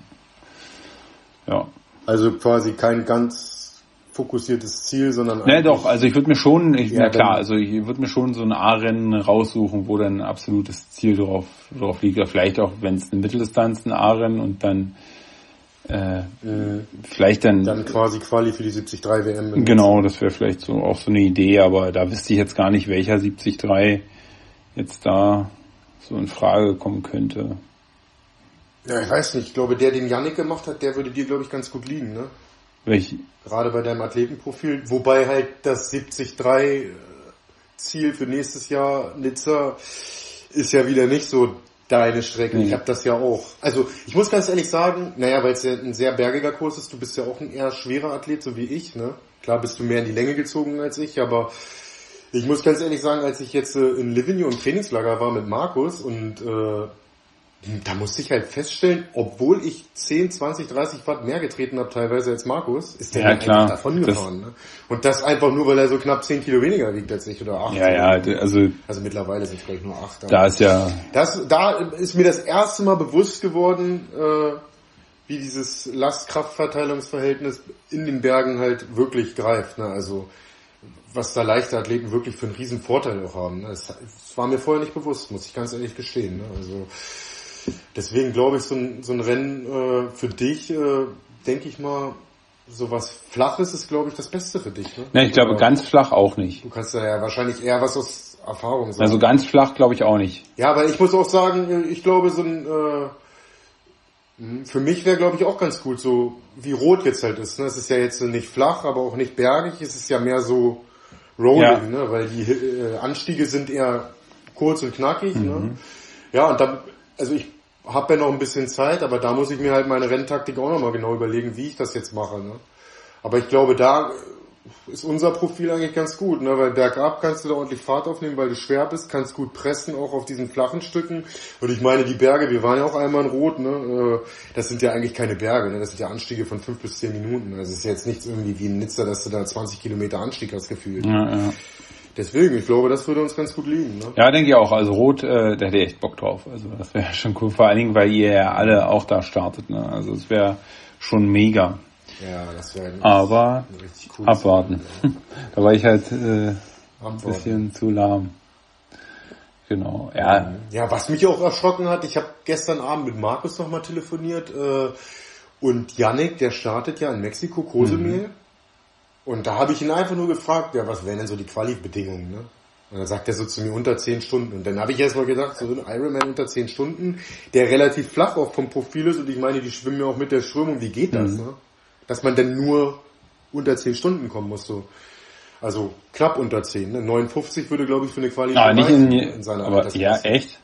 [SPEAKER 4] Ja.
[SPEAKER 3] Also quasi kein ganz fokussiertes Ziel, sondern...
[SPEAKER 4] Ne, doch, also ich würde mir schon, ich,
[SPEAKER 3] ja,
[SPEAKER 4] na klar, also ich würde mir schon so ein A-Rennen raussuchen, wo dann ein absolutes Ziel drauf, drauf liegt. Oder vielleicht auch, wenn es eine Mitteldistanz, ein A-Rennen und dann Äh, äh, vielleicht dann
[SPEAKER 3] dann quasi Quali für die siebzig drei W M.
[SPEAKER 4] Genau, das wäre vielleicht so auch so eine Idee, aber da wüsste ich jetzt gar nicht, welcher siebzig drei jetzt da so in Frage kommen könnte.
[SPEAKER 3] Ja, ich weiß nicht. Ich glaube, der, den Yannick gemacht hat, der würde dir, glaube ich, ganz gut liegen, ne?
[SPEAKER 4] Welch?
[SPEAKER 3] Gerade bei deinem Athletenprofil. Wobei halt das siebzig drei Ziel für nächstes Jahr Nizza ist ja wieder nicht so deine Strecke. Mhm. Ich habe das ja auch. Also ich muss ganz ehrlich sagen, naja, weil es ja ein sehr bergiger Kurs ist, du bist ja auch ein eher schwerer Athlet, so wie ich, ne? Klar bist du mehr in die Länge gezogen als ich, aber ich muss ganz ehrlich sagen, als ich jetzt äh, in Livigno im Trainingslager war mit Markus und äh, da musste ich halt feststellen, obwohl ich zehn, zwanzig, dreißig Watt mehr getreten habe teilweise als Markus, ist der
[SPEAKER 4] ja, klar.
[SPEAKER 3] davon gefahren. Ne? Und das einfach nur, weil er so knapp zehn Kilo weniger wiegt als ich oder acht.
[SPEAKER 4] Ja, ja, also,
[SPEAKER 3] also mittlerweile sind es vielleicht nur acht.
[SPEAKER 4] Da ist ja...
[SPEAKER 3] Das, da ist mir das erste Mal bewusst geworden, äh, wie dieses Last-Kraft-Verteilungsverhältnis in den Bergen halt wirklich greift. Ne? Also was da leichte Athleten wirklich für einen riesen Vorteil auch haben. Ne? Das, das war mir vorher nicht bewusst, muss ich ganz ehrlich gestehen. Ne? Also deswegen glaube ich, so ein, so ein Rennen äh, für dich, äh, denke ich mal, so was Flaches ist, glaube ich, das Beste für dich. Ne,
[SPEAKER 4] ne ich glaube,
[SPEAKER 3] aber
[SPEAKER 4] ganz flach auch nicht.
[SPEAKER 3] Du kannst da ja wahrscheinlich eher was aus Erfahrung sagen.
[SPEAKER 4] Also ganz flach glaube ich auch nicht.
[SPEAKER 3] Ja, aber ich muss auch sagen, ich glaube, so ein äh, für mich wäre, glaube ich, auch ganz gut, so wie Rot jetzt halt ist. Ne? Es ist ja jetzt nicht flach, aber auch nicht bergig. Es ist ja mehr so Rolling, ja. Ne? Weil die äh, Anstiege sind eher kurz und knackig. Mhm. Ne? Ja, und dann, also ich habe ja noch ein bisschen Zeit, aber da muss ich mir halt meine Renntaktik auch nochmal genau überlegen, wie ich das jetzt mache. Ne? Aber ich glaube, da ist unser Profil eigentlich ganz gut, ne? Weil bergab kannst du da ordentlich Fahrt aufnehmen, weil du schwer bist, kannst gut pressen, auch auf diesen flachen Stücken. Und ich meine, die Berge, wir waren ja auch einmal in Rot, ne? Das sind ja eigentlich keine Berge, ne? Das sind ja Anstiege von fünf bis zehn Minuten. Also es ist jetzt nichts irgendwie wie in Nizza, dass du da zwanzig Kilometer Anstieg hast gefühlt.
[SPEAKER 4] Ja, ja.
[SPEAKER 3] Deswegen, ich glaube, das würde uns ganz gut liegen. Ne?
[SPEAKER 4] Ja, denke ich auch. Also Rot, äh, da hätte ich echt Bock drauf. Also das wäre schon cool, vor allen Dingen, weil ihr ja alle auch da startet. Ne? Also es wäre schon mega.
[SPEAKER 3] Ja, das wäre
[SPEAKER 4] aber richtig cool. Abwarten. Ja. Da war ich halt äh, ein bisschen zu lahm. Genau. Ja.
[SPEAKER 3] Ja, was mich auch erschrocken hat, ich habe gestern Abend mit Markus nochmal telefoniert äh, und Yannick, der startet ja in Mexiko, Cozumel. Mhm. Und da habe ich ihn einfach nur gefragt, ja, was wären denn so die Quali-Bedingungen, ne? Und dann sagt er so zu mir unter zehn Stunden. Und dann habe ich erst mal gedacht, so ein Ironman unter zehn Stunden, der relativ flach auch vom Profil ist und ich meine, die schwimmen ja auch mit der Strömung, wie geht das, mhm. ne? Dass man denn nur unter zehn Stunden kommen muss, so. Also knapp unter zehn, ne? neunundfünfzig würde, glaube ich, für eine Quali
[SPEAKER 4] ah, nicht in,
[SPEAKER 3] in seiner
[SPEAKER 4] aber ja, echt?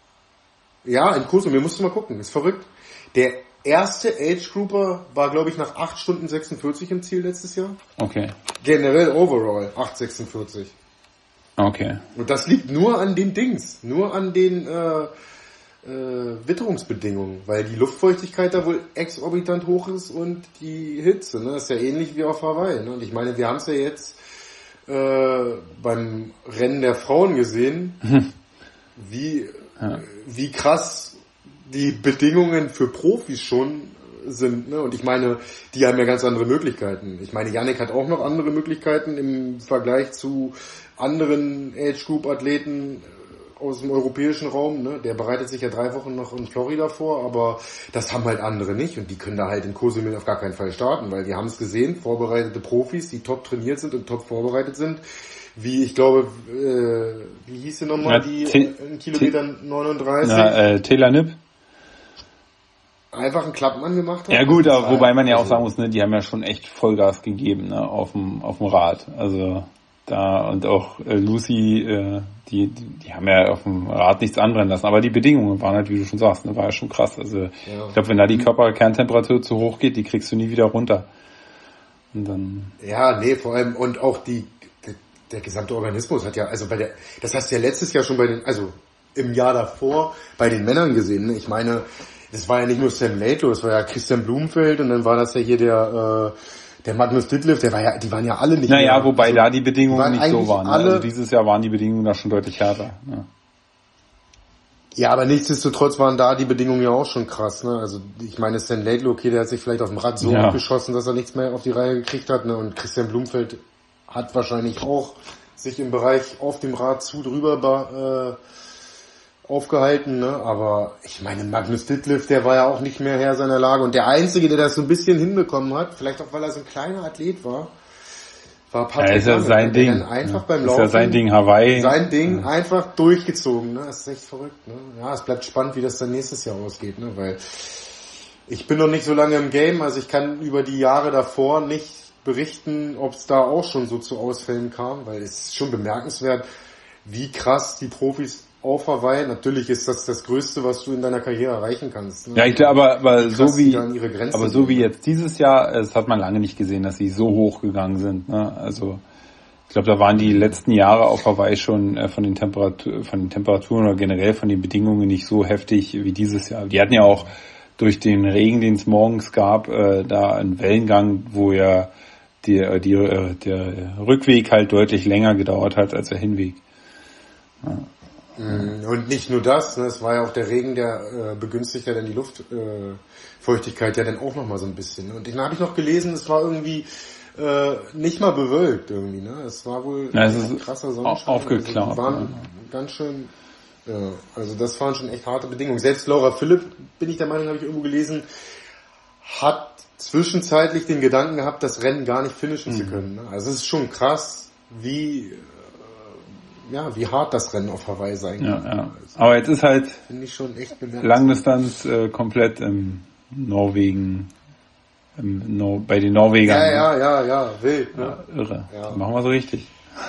[SPEAKER 3] Ja, in Cozumel, musst du mal gucken, ist verrückt. Der erste Age Grouper war, glaube ich, nach acht Stunden sechsundvierzig im Ziel letztes Jahr.
[SPEAKER 4] Okay.
[SPEAKER 3] Generell overall acht sechsundvierzig.
[SPEAKER 4] Okay.
[SPEAKER 3] Und das liegt nur an den Dings, nur an den äh, äh, Witterungsbedingungen, weil die Luftfeuchtigkeit da wohl exorbitant hoch ist und die Hitze, ne? Das ist ja ähnlich wie auf Hawaii, ne? Und ich meine, wir haben es ja jetzt äh, beim Rennen der Frauen gesehen, hm. wie, ja. wie krass die Bedingungen für Profis schon sind. Ne? Und ich meine, die haben ja ganz andere Möglichkeiten. Ich meine, Yannick hat auch noch andere Möglichkeiten im Vergleich zu anderen Age-Group-Athleten aus dem europäischen Raum. Ne? Der bereitet sich ja drei Wochen noch in Florida vor, aber das haben halt andere nicht. Und die können da halt in Cozumel auf gar keinen Fall starten, weil die haben es gesehen, vorbereitete Profis, die top trainiert sind und top vorbereitet sind. Wie, ich glaube, äh, wie hieß sie nochmal, die
[SPEAKER 4] T-
[SPEAKER 3] in Kilometer T- neununddreißig?
[SPEAKER 4] Na, äh, Taylor Nipp.
[SPEAKER 3] Einfach einen Klappmann gemacht hat.
[SPEAKER 4] Ja gut, aber wobei man ja auch sagen muss, ne, die haben ja schon echt Vollgas gegeben, ne, auf dem auf dem Rad. Also da und auch äh, Lucy, äh, die, die die haben ja auf dem Rad nichts anbrennen lassen. Aber die Bedingungen waren halt, wie du schon sagst, ne, war ja schon krass. Also ja. Ich glaube, wenn da die Körperkerntemperatur zu hoch geht, die kriegst du nie wieder runter. Und dann.
[SPEAKER 3] Ja, nee, vor allem und auch die der, der gesamte Organismus hat ja, also bei der, das hast du ja letztes Jahr schon bei den, also im Jahr davor bei den Männern gesehen. Ne? Ich meine, das war ja nicht nur Sam Laidlow, das war ja Christian Blumenfeld und dann war das ja hier der äh, der Magnus Ditlev, der war ja, die waren ja alle nicht.
[SPEAKER 4] Naja,
[SPEAKER 3] mehr,
[SPEAKER 4] wobei
[SPEAKER 3] also,
[SPEAKER 4] da die Bedingungen nicht so waren.
[SPEAKER 3] Alle,
[SPEAKER 4] also dieses Jahr waren die Bedingungen da schon deutlich härter. Ja.
[SPEAKER 3] Ja, aber nichtsdestotrotz waren da die Bedingungen ja auch schon krass, ne? Also ich meine, Sam Laidlow, okay, der hat sich vielleicht auf dem Rad so
[SPEAKER 4] ja.
[SPEAKER 3] abgeschossen, dass er nichts mehr auf die Reihe gekriegt hat, ne? Und Christian Blumenfeld hat wahrscheinlich auch sich im Bereich auf dem Rad zu drüber äh, aufgehalten, ne? Aber ich meine, Magnus Ditlev, der war ja auch nicht mehr Herr seiner Lage und der Einzige, der das so ein bisschen hinbekommen hat, vielleicht auch weil er so ein kleiner Athlet war, war Patrick
[SPEAKER 4] ja, ist ja
[SPEAKER 3] Lange,
[SPEAKER 4] sein
[SPEAKER 3] der
[SPEAKER 4] Ding.
[SPEAKER 3] dann einfach
[SPEAKER 4] ja.
[SPEAKER 3] beim
[SPEAKER 4] Ist
[SPEAKER 3] Laufen,
[SPEAKER 4] ja sein Ding, Hawaii.
[SPEAKER 3] sein Ding
[SPEAKER 4] ja.
[SPEAKER 3] einfach durchgezogen, ne? Das ist echt verrückt, ne? Ja, es bleibt spannend, wie das dann nächstes Jahr ausgeht, ne? Weil ich bin noch nicht so lange im Game, also ich kann über die Jahre davor nicht berichten, ob es da auch schon so zu Ausfällen kam, weil es ist schon bemerkenswert, wie krass die Profis auf Hawaii, natürlich ist das das Größte, was du in deiner Karriere erreichen kannst. Ne?
[SPEAKER 4] Ja, ich glaube, aber, aber so wie, aber so wie
[SPEAKER 3] gehen.
[SPEAKER 4] jetzt dieses Jahr, es hat man lange nicht gesehen, dass sie so hoch gegangen sind. Ne? Also ich glaube, da waren die letzten Jahre auf Hawaii schon äh, von den Temperatur, von den Temperaturen oder generell von den Bedingungen nicht so heftig wie dieses Jahr. Die hatten ja auch durch den Regen, den es morgens gab, äh, da einen Wellengang, wo ja die, die, äh, der Rückweg halt deutlich länger gedauert hat als der Hinweg. Ja.
[SPEAKER 3] Und nicht nur das, ne, es war ja auch der Regen, der äh, begünstigt ja dann die Luftfeuchtigkeit äh, ja dann auch nochmal so ein bisschen. Ne? Und dann habe ich noch gelesen, es war irgendwie äh, nicht mal bewölkt irgendwie, ne? Es war wohl
[SPEAKER 4] ja, es
[SPEAKER 3] ein
[SPEAKER 4] ist
[SPEAKER 3] krasser Sonnenschein.
[SPEAKER 4] aufgeklärt.
[SPEAKER 3] Also die waren ja. ganz schön, ja, also das waren schon echt harte Bedingungen. Selbst Laura Philipp, bin ich der Meinung, habe ich irgendwo gelesen, hat zwischenzeitlich den Gedanken gehabt, das Rennen gar nicht finishen mhm. zu können. Ne? Also es ist schon krass, wie ja, wie hart das Rennen auf Hawaii sein kann.
[SPEAKER 4] Ja, ja. Aber jetzt ist halt
[SPEAKER 3] finde ich schon echt
[SPEAKER 4] Langdistanz äh, komplett im Norwegen, im Nor- bei den Norwegern.
[SPEAKER 3] Ja, ja, ja, ja, wild. Ne?
[SPEAKER 4] Ja, irre.
[SPEAKER 3] Ja.
[SPEAKER 4] Das machen wir so richtig.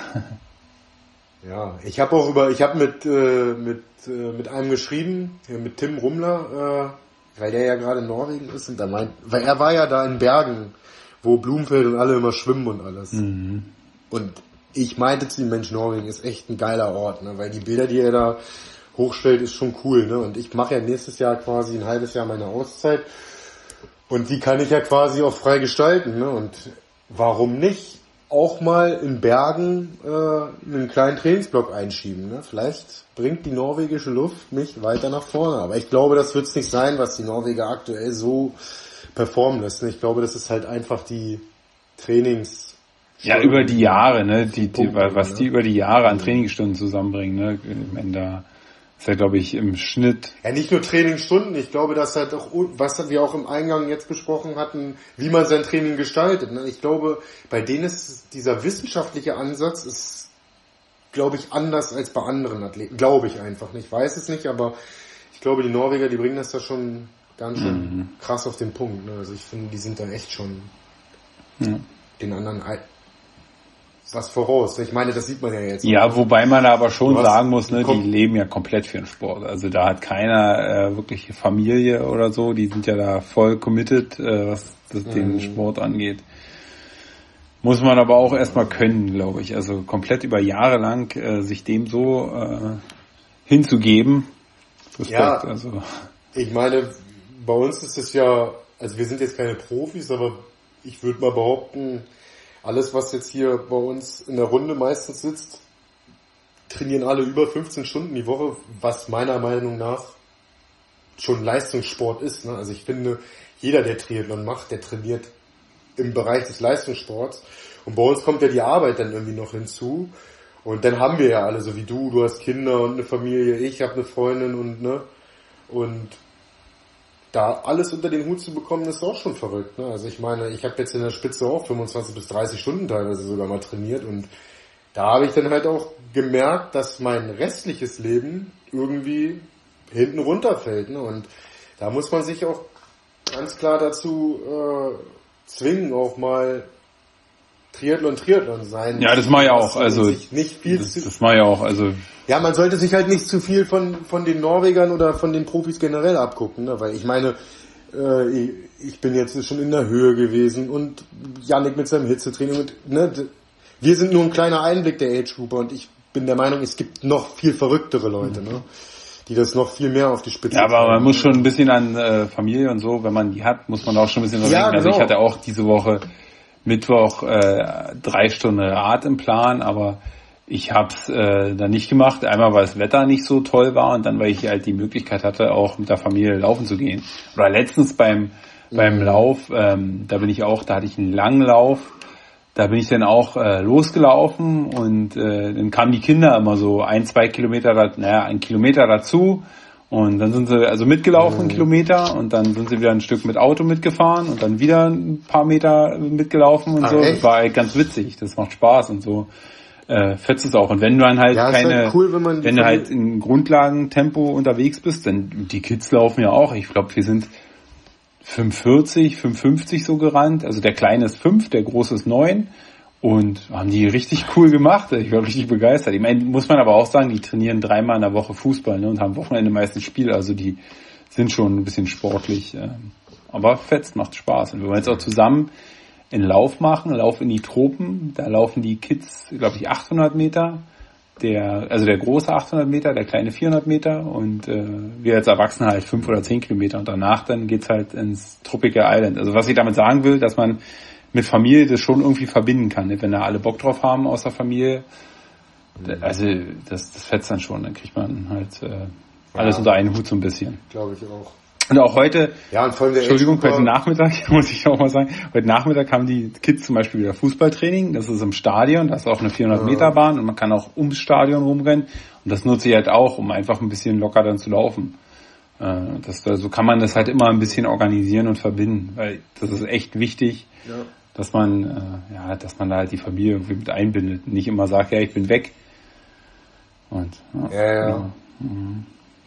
[SPEAKER 3] Ja, ich habe auch über, ich habe mit äh, mit äh, mit einem geschrieben, mit Tim Rummler, äh, weil der ja gerade in Norwegen ist und da meint, weil er war ja da in Bergen, wo Blumenfeld und alle immer schwimmen und alles.
[SPEAKER 4] Mhm.
[SPEAKER 3] Und ich meinte zu ihm, Mensch, Norwegen ist echt ein geiler Ort, ne? Weil die Bilder, die er da hochstellt, ist schon cool, ne? Und ich mache ja nächstes Jahr quasi ein halbes Jahr meine Auszeit und die kann ich ja quasi auch frei gestalten, ne? Und warum nicht auch mal in Bergen äh, einen kleinen Trainingsblock einschieben, ne? Vielleicht bringt die norwegische Luft mich weiter nach vorne, aber ich glaube, das wird es nicht sein, was die Norweger aktuell so performen lässt, ne? Ich glaube, das ist halt einfach die Trainings
[SPEAKER 4] Ja, über die Jahre, ne, die, die, was die über die Jahre an Trainingsstunden zusammenbringen, ne, ich meine, da ist ja, glaube ich, im Schnitt.
[SPEAKER 3] Ja, nicht nur Trainingsstunden, ich glaube, dass halt auch, was wir auch im Eingang jetzt besprochen hatten, wie man sein Training gestaltet, ne, ich glaube, bei denen ist dieser wissenschaftliche Ansatz, ist, glaube ich, anders als bei anderen Athleten, glaube ich einfach nicht, ich weiß es nicht, aber ich glaube, die Norweger, die bringen das da schon ganz schön mhm. krass auf den Punkt, ne, also ich finde, die sind da echt schon ja. den anderen was voraus. Ich meine, das sieht man ja jetzt.
[SPEAKER 4] Ja, wobei man aber schon
[SPEAKER 3] hast,
[SPEAKER 4] sagen muss, ne, die leben ja komplett für den Sport. Also da hat keiner äh, wirklich Familie oder so. Die sind ja da voll committed, äh, was das, mhm. den Sport angeht. Muss man aber auch erstmal können, glaube ich. Also komplett über Jahre lang äh, sich dem so äh, hinzugeben. Respekt,
[SPEAKER 3] ja,
[SPEAKER 4] also.
[SPEAKER 3] Ich meine, bei uns ist es ja, also wir sind jetzt keine Profis, aber ich würde mal behaupten, alles, was jetzt hier bei uns in der Runde meistens sitzt, trainieren alle über fünfzehn Stunden die Woche, was meiner Meinung nach schon Leistungssport ist. Ne? Also ich finde, jeder, der Triathlon macht, der trainiert im Bereich des Leistungssports. Und bei uns kommt ja die Arbeit dann irgendwie noch hinzu. Und dann haben wir ja alle, so wie du, du hast Kinder und eine Familie, ich habe eine Freundin und ne und da alles unter den Hut zu bekommen, ist auch schon verrückt. Ne? Also ich meine, ich habe jetzt in der Spitze auch fünfundzwanzig bis dreißig Stunden teilweise sogar mal trainiert und da habe ich dann halt auch gemerkt, dass mein restliches Leben irgendwie hinten runterfällt. Ne? Und da muss man sich auch ganz klar dazu äh, zwingen, auch mal Triathlon, Triathlon sein.
[SPEAKER 4] Ja, das mache ich auch. Also
[SPEAKER 3] nicht viel
[SPEAKER 4] das,
[SPEAKER 3] zu,
[SPEAKER 4] das mache ich auch. Also
[SPEAKER 3] ja, man sollte sich halt nicht zu viel von von den Norwegern oder von den Profis generell abgucken, ne? Weil ich meine, äh, ich, ich bin jetzt schon in der Höhe gewesen und Yannick mit seinem Hitzetraining und ne, wir sind nur ein kleiner Einblick der Age Grouper und ich bin der Meinung, es gibt noch viel verrücktere Leute, ne? Die das noch viel mehr auf die Spitze
[SPEAKER 4] ja, aber
[SPEAKER 3] treiben.
[SPEAKER 4] man muss schon ein bisschen an äh, Familie und so, wenn man die hat, muss man auch schon ein bisschen was
[SPEAKER 3] Ja,
[SPEAKER 4] denken. Also
[SPEAKER 3] genau.
[SPEAKER 4] ich hatte auch diese Woche Mittwoch äh, drei Stunden Rad im Plan, aber ich habe es äh, dann nicht gemacht. Einmal, weil das Wetter nicht so toll war und dann, weil ich halt die Möglichkeit hatte, auch mit der Familie laufen zu gehen. Oder letztens beim mhm. beim Lauf, ähm, da bin ich auch, da hatte ich einen langen Lauf. Da bin ich dann auch äh, losgelaufen und äh, dann kamen die Kinder immer so ein, zwei Kilometer, naja, ein Kilometer dazu und dann sind sie also mitgelaufen, mhm. einen Kilometer und dann sind sie wieder ein Stück mit Auto mitgefahren und dann wieder ein paar Meter mitgelaufen und Ach, so. Echt? Das war halt ganz witzig, das macht Spaß und so äh, fetzt es auch. Und wenn du dann halt
[SPEAKER 3] ja,
[SPEAKER 4] keine,
[SPEAKER 3] halt cool, wenn, man
[SPEAKER 4] wenn du halt in Grundlagentempo unterwegs bist, dann die Kids laufen ja auch. Ich glaube, wir sind fünf vierzig, fünf fünfzig so gerannt. Also der Kleine ist fünf, der Große ist neun. Und haben die richtig cool gemacht. Ich war richtig begeistert. Ich meine, muss man aber auch sagen, die trainieren dreimal in der Woche Fußball, ne, und haben Wochenende meistens Spiel. Also die sind schon ein bisschen sportlich. Äh, aber fetzt, macht Spaß. Und wenn wir jetzt auch zusammen einen Lauf machen, Lauf in die Tropen, da laufen die Kids, glaube ich, achthundert Meter. Der, also der große achthundert Meter, der kleine vierhundert Meter und äh, wir als Erwachsene halt fünf oder zehn Kilometer und danach dann geht's halt ins Tropical Island. Also was ich damit sagen will, dass man mit Familie das schon irgendwie verbinden kann, ne? Wenn da alle Bock drauf haben aus der Familie, also das, das fetzt dann schon, dann kriegt man halt äh, alles ja. unter einen Hut so ein bisschen.
[SPEAKER 3] Glaube ich auch.
[SPEAKER 4] Und auch heute,
[SPEAKER 3] ja, und vor allem der
[SPEAKER 4] Entschuldigung, heute Nachmittag, muss ich auch mal sagen, heute Nachmittag haben die Kids zum Beispiel wieder Fußballtraining, das ist im Stadion, da ist auch eine vierhundert Meter Bahn und man kann auch ums Stadion rumrennen und das nutze ich halt auch, um einfach ein bisschen locker dann zu laufen. Das, so kann man das halt immer ein bisschen organisieren und verbinden, weil das ist echt wichtig, ja. dass man, ja, dass man da halt die Familie irgendwie mit einbindet, nicht immer sagt, ja, ich bin weg. Und,
[SPEAKER 3] ja, ja. ja. ja. Mhm.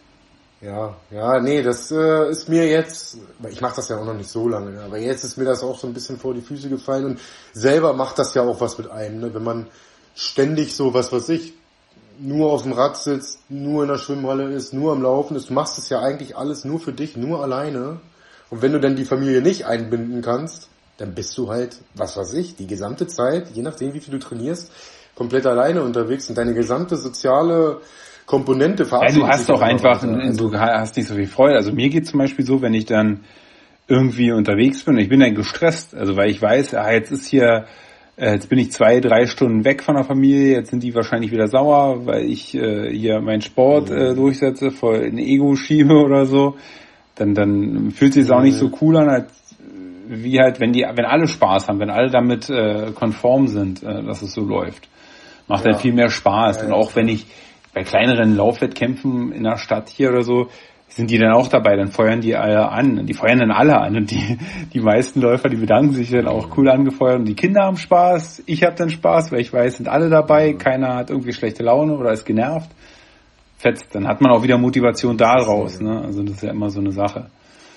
[SPEAKER 3] Ja, ja, nee, das äh, ist mir jetzt, ich mache das ja auch noch nicht so lange, aber jetzt ist mir das auch so ein bisschen vor die Füße gefallen und selber macht das ja auch was mit einem, ne? Wenn man ständig so, was weiß ich, nur auf dem Rad sitzt, nur in der Schwimmhalle ist, nur am Laufen ist, du machst das ja eigentlich alles nur für dich, nur alleine und wenn du dann die Familie nicht einbinden kannst, dann bist du halt, was weiß ich, die gesamte Zeit, je nachdem wie viel du trainierst, komplett alleine unterwegs und deine gesamte soziale Komponente verabschiedet.
[SPEAKER 4] Ja, du hast doch einfach, also, du hast nicht so viel Freude. Also mir geht zum Beispiel so, wenn ich dann irgendwie unterwegs bin, ich bin dann gestresst, also weil ich weiß, ah, jetzt ist hier, äh, jetzt bin ich zwei, drei Stunden weg von der Familie, jetzt sind die wahrscheinlich wieder sauer, weil ich äh, hier meinen Sport äh, durchsetze, voll in Ego schiebe oder so. Dann, dann fühlt sich es auch nicht so cool an, als wie halt, wenn die, wenn alle Spaß haben, wenn alle damit äh, konform sind, äh, dass es so läuft. Macht ja. dann viel mehr Spaß. Ja, und auch wenn ich bei kleineren Laufwettkämpfen in der Stadt hier oder so, sind die dann auch dabei, dann feuern die alle an, die feuern dann alle an und die die meisten Läufer, die bedanken sich dann auch cool angefeuert und die Kinder haben Spaß, ich habe dann Spaß, weil ich weiß, sind alle dabei, keiner hat irgendwie schlechte Laune oder ist genervt. Fetzt, dann hat man auch wieder Motivation daraus, ne? Also das ist ja immer so eine Sache.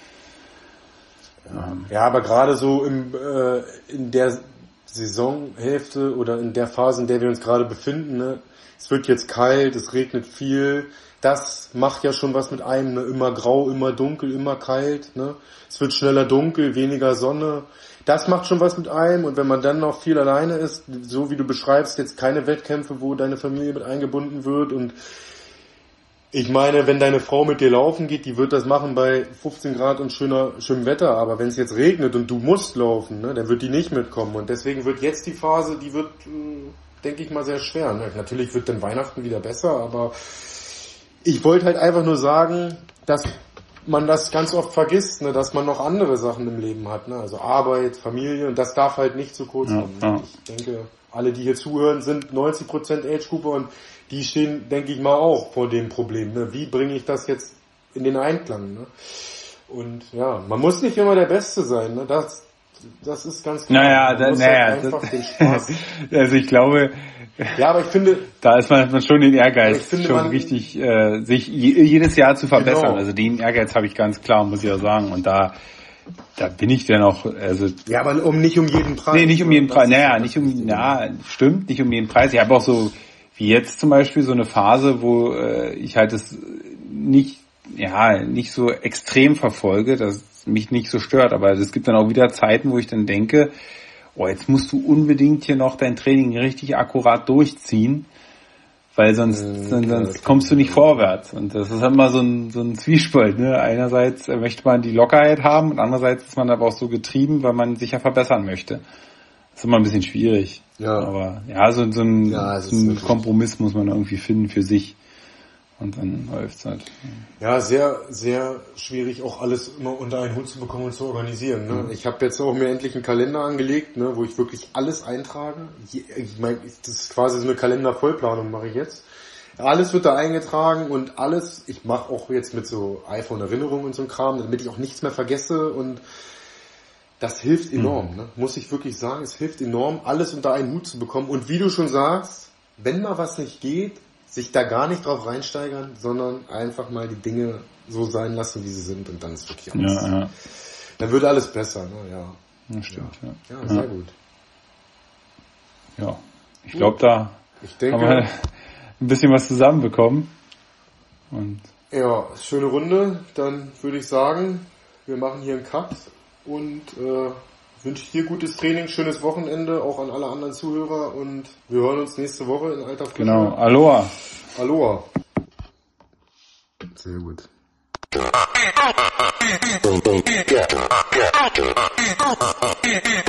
[SPEAKER 3] Ja, ja, aber gerade so im äh, in der Saisonhälfte oder in der Phase, in der wir uns gerade befinden, ne? Es wird jetzt kalt, es regnet viel. Das macht ja schon was mit einem, ne? Immer grau, immer dunkel, immer kalt, ne? Es wird schneller dunkel, weniger Sonne. Das macht schon was mit einem und wenn man dann noch viel alleine ist, so wie du beschreibst, jetzt keine Wettkämpfe, wo deine Familie mit eingebunden wird und ich meine, wenn deine Frau mit dir laufen geht, die wird das machen bei fünfzehn Grad und schöner, schönem Wetter, aber wenn es jetzt regnet und du musst laufen, ne, dann wird die nicht mitkommen und deswegen wird jetzt die Phase, die wird, denke ich mal, sehr schwer. Ne? Natürlich wird dann Weihnachten wieder besser, aber ich wollte halt einfach nur sagen, dass man das ganz oft vergisst, ne, dass man noch andere Sachen im Leben hat, ne, also Arbeit, Familie, und das darf halt nicht zu kurz
[SPEAKER 4] Ja,
[SPEAKER 3] kommen.
[SPEAKER 4] ja.
[SPEAKER 3] Ich denke, alle, die hier zuhören, sind neunzig Prozent Age-Gruppe und die stehen, denke ich mal, auch vor dem Problem. Ne? Wie bringe ich das jetzt in den Einklang? Ne? Und ja, man muss nicht immer der Beste sein. Ne? Das, das ist ganz klar.
[SPEAKER 4] Naja,
[SPEAKER 3] man
[SPEAKER 4] da,
[SPEAKER 3] muss
[SPEAKER 4] naja,
[SPEAKER 3] halt einfach
[SPEAKER 4] das,
[SPEAKER 3] den Spaß.
[SPEAKER 4] also ich glaube,
[SPEAKER 3] Ja, aber ich finde,
[SPEAKER 4] da ist man, hat man schon den
[SPEAKER 3] ich
[SPEAKER 4] Ehrgeiz,
[SPEAKER 3] finde,
[SPEAKER 4] schon
[SPEAKER 3] man-
[SPEAKER 4] richtig, äh, sich je- jedes Jahr zu verbessern.
[SPEAKER 3] Genau.
[SPEAKER 4] Also den Ehrgeiz habe ich ganz klar, muss ich ja sagen. Und da, da bin ich dann auch, also
[SPEAKER 3] ja, aber um nicht um jeden Preis.
[SPEAKER 4] nee, nicht um
[SPEAKER 3] ne?
[SPEAKER 4] jeden
[SPEAKER 3] Das
[SPEAKER 4] Preis.
[SPEAKER 3] ist
[SPEAKER 4] Naja,
[SPEAKER 3] halt
[SPEAKER 4] nicht
[SPEAKER 3] das
[SPEAKER 4] um,
[SPEAKER 3] Wichtige.
[SPEAKER 4] ja, stimmt, nicht um jeden Preis. Ich habe auch so, wie jetzt zum Beispiel, so eine Phase, wo äh, ich halt es nicht, ja, nicht so extrem verfolge, dass es mich nicht so stört. Aber es gibt dann auch wieder Zeiten, wo ich dann denke, oh, jetzt musst du unbedingt hier noch dein Training richtig akkurat durchziehen, weil sonst,
[SPEAKER 3] Mhm,
[SPEAKER 4] sonst,
[SPEAKER 3] ja,
[SPEAKER 4] sonst
[SPEAKER 3] das
[SPEAKER 4] kommst du
[SPEAKER 3] kann
[SPEAKER 4] nicht
[SPEAKER 3] ich
[SPEAKER 4] vorwärts. Und das ist immer so ein, so ein Zwiespalt, ne? Einerseits möchte man die Lockerheit haben und andererseits ist man aber auch so getrieben, weil man sich ja verbessern möchte. Das ist immer ein bisschen schwierig.
[SPEAKER 3] Ja.
[SPEAKER 4] Aber ja, so, so ein,
[SPEAKER 3] Ja, es
[SPEAKER 4] so
[SPEAKER 3] ist
[SPEAKER 4] ein
[SPEAKER 3] wirklich-
[SPEAKER 4] Kompromiss muss man irgendwie finden für sich. Und dann läuft's halt.
[SPEAKER 3] Ja, sehr, sehr schwierig, auch alles immer unter einen Hut zu bekommen und zu organisieren. Ne? Ich habe jetzt auch mir endlich einen Kalender angelegt, ne, wo ich wirklich alles eintrage. Je- Ich meine, das ist quasi so eine Kalendervollplanung, mache ich jetzt. Alles wird da eingetragen und alles, ich mache auch jetzt mit so iPhone-Erinnerungen und so ein Kram, damit ich auch nichts mehr vergesse, und das hilft enorm, ne? Muss ich wirklich sagen, es hilft enorm, alles unter einen Hut zu bekommen. Und wie du schon sagst, wenn mal was nicht geht, sich da gar nicht drauf reinsteigern, sondern einfach mal die Dinge so sein lassen, wie sie sind, und dann ist wirklich alles.
[SPEAKER 4] Ja, ja,
[SPEAKER 3] Dann wird alles besser, ne? Ja.
[SPEAKER 4] das stimmt. Ja,
[SPEAKER 3] Ja, sehr gut.
[SPEAKER 4] ja. Ich glaube, da
[SPEAKER 3] Ich
[SPEAKER 4] haben wir
[SPEAKER 3] denke,
[SPEAKER 4] ein bisschen was zusammenbekommen. Und
[SPEAKER 3] ja, schöne Runde. Dann würde ich sagen, wir machen hier einen Cut und äh, wünsche dir gutes Training, schönes Wochenende, auch an alle anderen Zuhörer, und wir hören uns nächste Woche in alter Frische.
[SPEAKER 4] genau, Aloha.
[SPEAKER 3] Aloha. Sehr gut.
[SPEAKER 5] Don't, don't, get, get, get.